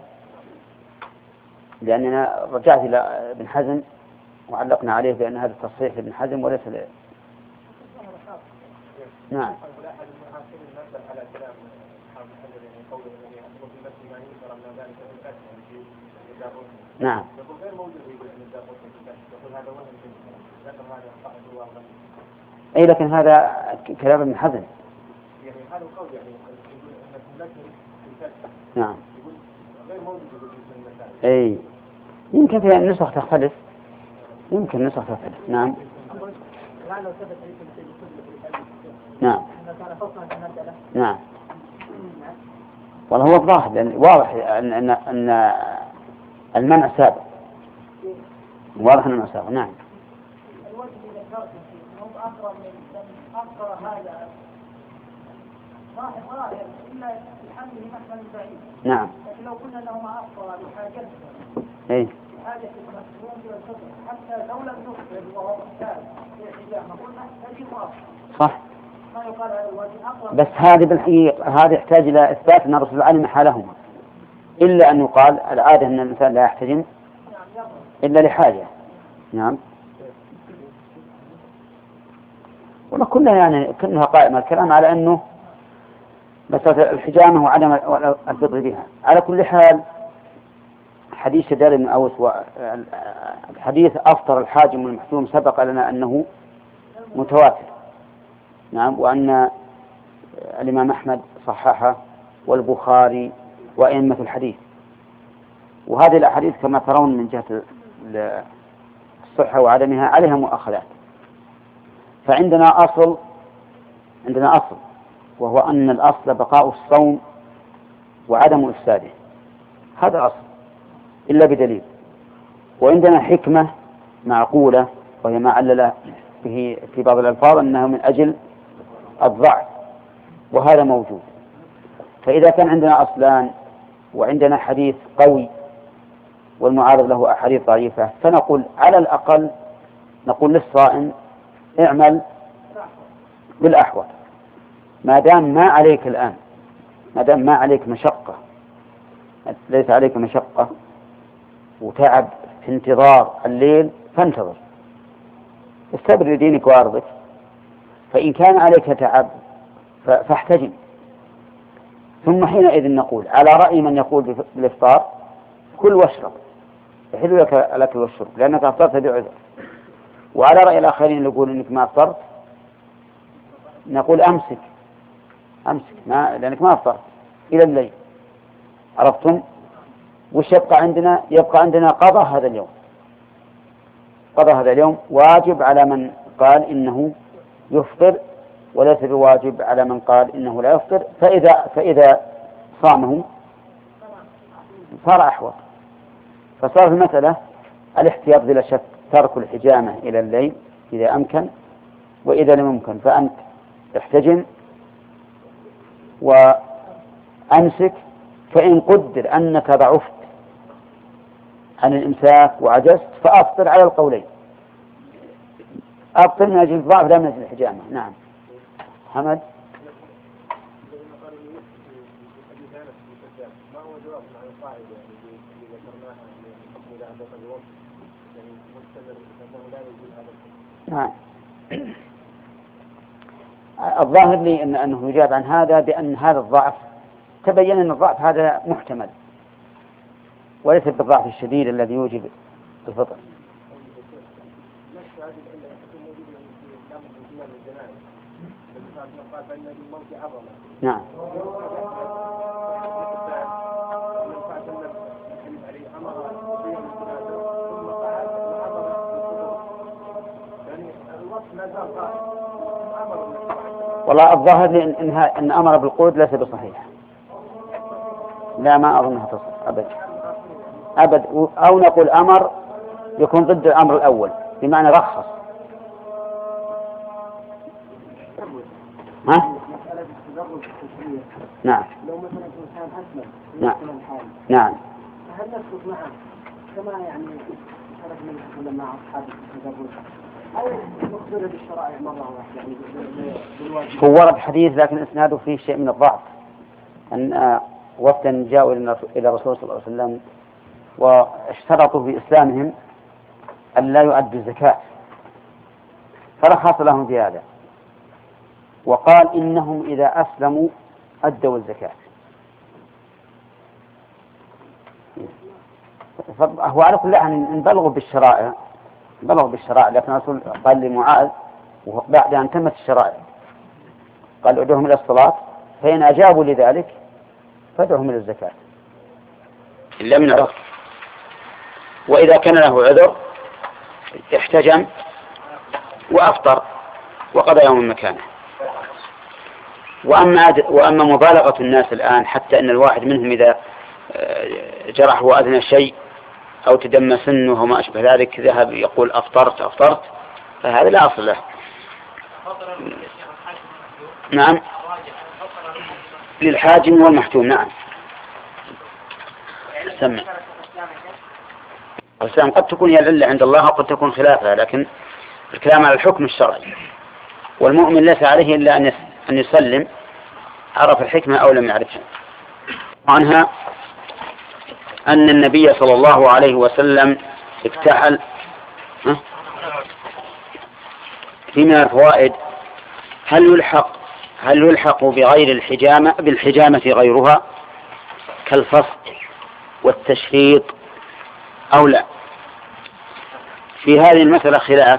لأننا رجعت إلى ابن حزم وعلقنا عليه بأن هذا التصحيح لابن حزم وليس ل... نعم. أحد المعاصرين نزل على كلام أصحاب الحجر يعني قوله يعني أصبح في نفس ما ينكر من ذلك في الكشف يعني في الدابوس. نعم. يقول غير موجود يقول أن الدابوس في الكشف يقول هذا وهم في ذكر هذا صاحب الله. أي لكن هذا كلام ابن حزم. يعني هذا القول يعني يقول أن النكر في الكشف. نعم. يقول غير موجود يقول في المسائل. أي يمكن في النسخ تختلف. يمكن النسخ تختلف. نعم. نعم. نعم. والله هو الظاهر لأن واضح أن أن أن المنع سابق. واضح أن المنع سابق. نعم. الوجه اللي ذكرته فيه هم أقرب من أقرب هذا ظاهر ظاهر إلا بحمله محمل بعيد. نعم. لكن لو قلنا له ما أقرب بحاجته. إيه. حاجة المسلمون والفقه حتى لو لم نخبر وهو محتاج في حجاب نقول نحتاج مؤخر. صح. ما يقال هذا الوجه أقرب. بس هذه بالحقيقة هذا يحتاج إلى إثبات أن الرسول علم حالهما. إلا أن يقال العادة أن الإنسان لا يحتجم إلا لحاجة. نعم. ولا كلها يعني كلها قائمة الكلام على أنه مسألة الحجامة وعدم الفطر بها. على كل حال حديث شداد بن أوس وحديث أفطر الحاجم والمحجوم سبق لنا أنه متواتر. نعم. وأن الإمام أحمد صححه والبخاري وأئمة الحديث. وهذه الأحاديث كما ترون من جهة الصحة وعدمها عليها مؤخذات. فعندنا أصل عندنا أصل وهو أن الأصل بقاء الصوم وعدم إفساده. هذا أصل إلا بدليل. وعندنا حكمة معقولة وهي ما علل به في بعض الألفاظ أنه من أجل الضعف وهذا موجود. فإذا كان عندنا أصلان وعندنا حديث قوي والمعارض له أحاديث ضعيفة فنقول على الأقل نقول للصائم اعمل بالأحوط ما دام ما عليك الآن ما دام ما عليك مشقة ليس عليك مشقة وتعب في انتظار الليل فانتظر استبر لدينك وأرضك. فإن كان عليك تعب فاحتجم. ثم حينئذ نقول على رأي من يقول بالإفطار كل واشرب يحل لك الأكل والشرب لأنك أفطرت بعذر. وعلى رأي الآخرين اللي يقول إنك ما أفطرت نقول أمسك أمسك ما لأنك ما أفطرت إلى الليل. عرفتم؟ وش يبقى عندنا؟ يبقى عندنا قضاء هذا اليوم. قضاء هذا اليوم واجب على من قال إنه يفطر وليس بواجب على من قال إنه لا يفطر. فإذا فإذا صامه صار أحوط. فصار في المسألة الاحتياط بلا شك ترك الحجامة إلى الليل إذا أمكن وإذا لم يمكن فأنت احتجم وأمسك. فإن قدر أنك ضعفت عن الإمساك وعجزت فأفطر على القولين. أفطر من أجل الضعف لا من أجل الحجامة. نعم. حمد. نعم. الظاهر لي أن أنه يجاب عن هذا بأن هذا الضعف تبين أن الضعف هذا محتمل وليس بالضعف الشديد الذي يوجب الفطر. نعم. والله الظاهر لي إن, إن أمر بالقود ليس بصحيح. لا ما أظنها تصح أبد أبد. أو نقول أمر يكون ضد الأمر الأول بمعنى رخص. ها؟ نعم. لو مثلا إنسان أسلم نعم. الحال نعم. فهل نسلك معه كما يعني شرف من يتكلم مع أصحاب التدبر أو نخبره بالشرائع مرة واحدة يعني هو ورد حديث لكن إسناده فيه شيء من الضعف أن وفدا جاءوا إلى الرسول صلى الله عليه وسلم واشترطوا في إسلامهم أن لا يؤدوا الزكاة فرخص لهم في هذا وقال إنهم إذا أسلموا أدوا الزكاة. هو على كل حال انبلغوا بالشرائع بلغوا بالشرائع لكن الرسول قال لمعاذ وبعد أن تمت الشرائع قال ادعوهم إلى الصلاة فإن أجابوا لذلك فادعوهم إلى الزكاة إلا من عذر، وإذا كان له عذر احتجم وأفطر وقضى يوم مكانه. وأما وأما مبالغة الناس الآن حتى أن الواحد منهم إذا جرح وأذن شيء أو تدمى سنه وما أشبه ذلك ذهب يقول أفطرت أفطرت فهذا لا أصل له. نعم للحاجم والمحتوم. نعم سمع الإسلام قد تكون هي العلة عند الله وقد تكون خلافها، لكن الكلام على الحكم الشرعي، والمؤمن ليس عليه إلا أن يسلم عرف الحكمة أو لم يعرفها. عنها أن النبي صلى الله عليه وسلم اكتحل في من الفوائد هل يلحق هل يلحق بغير الحجامة بالحجامة غيرها كالفصل والتشريط أو لا؟ في هذه المسألة خلاف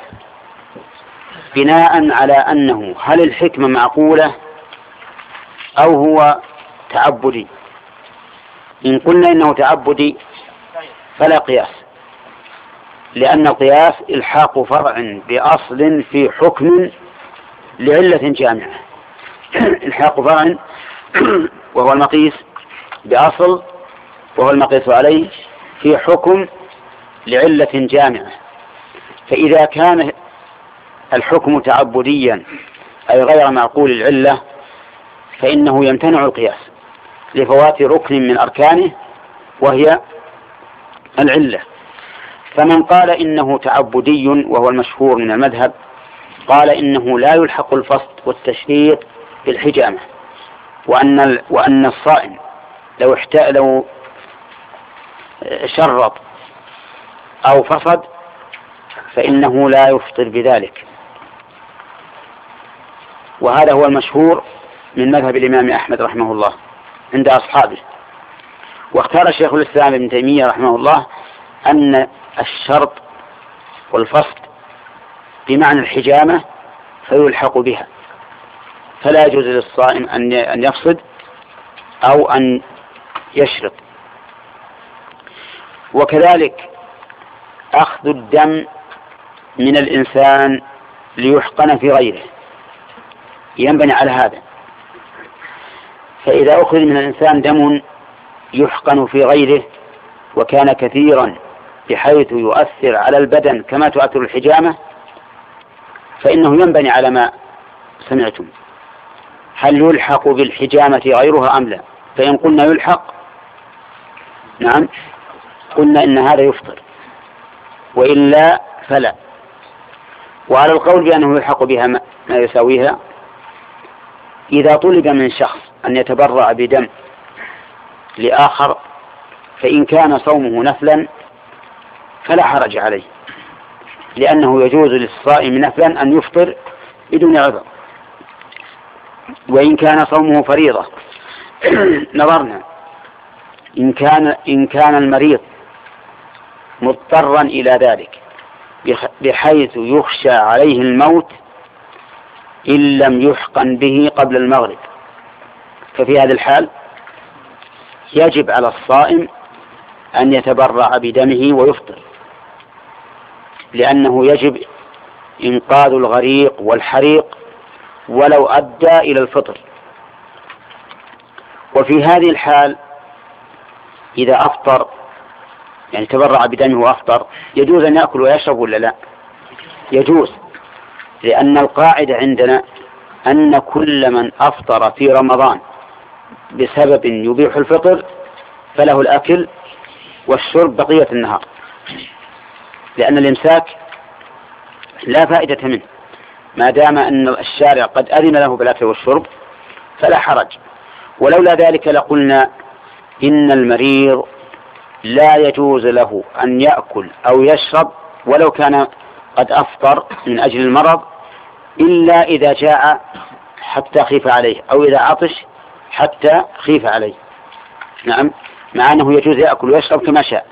بناء على أنه هل الحكمة معقولة أو هو تعبدي. إن قلنا إنه تعبدي فلا قياس، لأن القياس إلحاق فرع بأصل في حكم لعلة جامعة. إلحاق فرع وهو المقيس بأصل وهو المقيس عليه في حكم لعلة جامعة. فإذا كان الحكم تعبديا أي غير معقول العلة فإنه يمتنع القياس لفوات ركن من أركانه وهي العلة. فمن قال إنه تعبدي وهو المشهور من المذهب قال إنه لا يلحق الفصل والتشريط بالحجامة، وأن وأن الصائم لو احتاج لو شرط أو فصد فإنه لا يفطر بذلك، وهذا هو المشهور من مذهب الإمام أحمد رحمه الله عند أصحابه. واختار شيخ الإسلام ابن تيمية رحمه الله أن الشرط والفصل بمعنى الحجامة فيلحق بها، فلا يجوز للصائم أن يفصد أو أن يشرط. وكذلك أخذ الدم من الإنسان ليحقن في غيره ينبني على هذا. فإذا أخذ من الإنسان دم يحقن في غيره وكان كثيرا بحيث يؤثر على البدن كما تؤثر الحجامة فإنه ينبني على ما سمعتم. هل يلحق بالحجامة غيرها أم لا؟ فإن قلنا يلحق نعم قلنا إن هذا يفطر، وإلا فلا. وعلى القول بأنه يلحق بها ما يساويها إذا طلب من شخص أن يتبرع بدم لآخر فإن كان صومه نفلا فلا حرج عليه، لأنه يجوز للصائم نفلا أن يفطر بدون عذر. وإن كان صومه فريضة نظرنا إن كان إن كان المريض مضطرا إلى ذلك بحيث يخشى عليه الموت إن لم يحقن به قبل المغرب، ففي هذا الحال يجب على الصائم أن يتبرع بدمه ويفطر، لأنه يجب إنقاذ الغريق والحريق ولو أدى إلى الفطر. وفي هذه الحال إذا أفطر يعني تبرع بدمه وأفطر يجوز أن يأكل ويشرب ولا لا؟ يجوز، لأن القاعدة عندنا أن كل من أفطر في رمضان بسبب يبيح الفطر فله الأكل والشرب بقية النهار، لأن الإمساك لا فائدة منه ما دام أن الشارع قد أذن له بالأكل والشرب فلا حرج. ولولا ذلك لقلنا إن المريض لا يجوز له أن يأكل أو يشرب ولو كان قد أفطر من أجل المرض إلا إذا جاء حتى خيف عليه، أو إذا عطش حتى خيف عليه. نعم، مع أنه يجوز يأكل ويشرب كما شاء.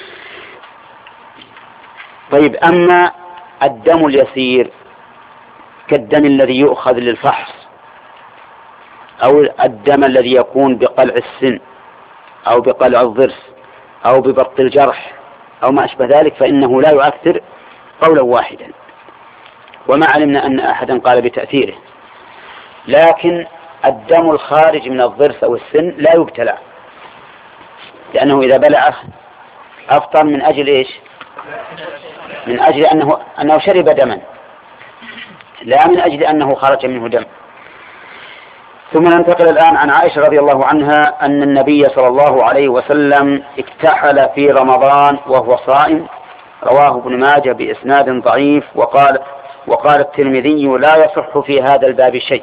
طيب، أما الدم اليسير كالدم الذي يؤخذ للفحص، أو الدم الذي يكون بقلع السن أو بقلع الضرس أو ببط الجرح أو ما أشبه ذلك، فإنه لا يؤثر قولا واحدا، وما علمنا أن أحدا قال بتأثيره. لكن الدم الخارج من الضرس أو السن لا يبتلع، لأنه إذا بلعه أفطر من أجل إيش؟ من أجل أنه, أنه شرب دما، لا من أجل أنه خرج منه دم. ثم ننتقل الآن عن عائشة رضي الله عنها أن النبي صلى الله عليه وسلم اكتحل في رمضان وهو صائم، رواه ابن ماجه بإسناد ضعيف، وقال وقال الترمذي لا يصح في هذا الباب شيء.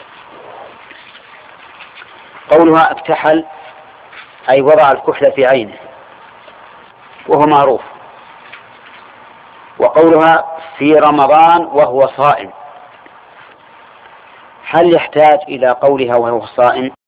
قولها اكتحل أي وضع الكحل في عينه، وهو معروف. وقولها في رمضان وهو صائم، هل يحتاج إلى قولها وهو صائم؟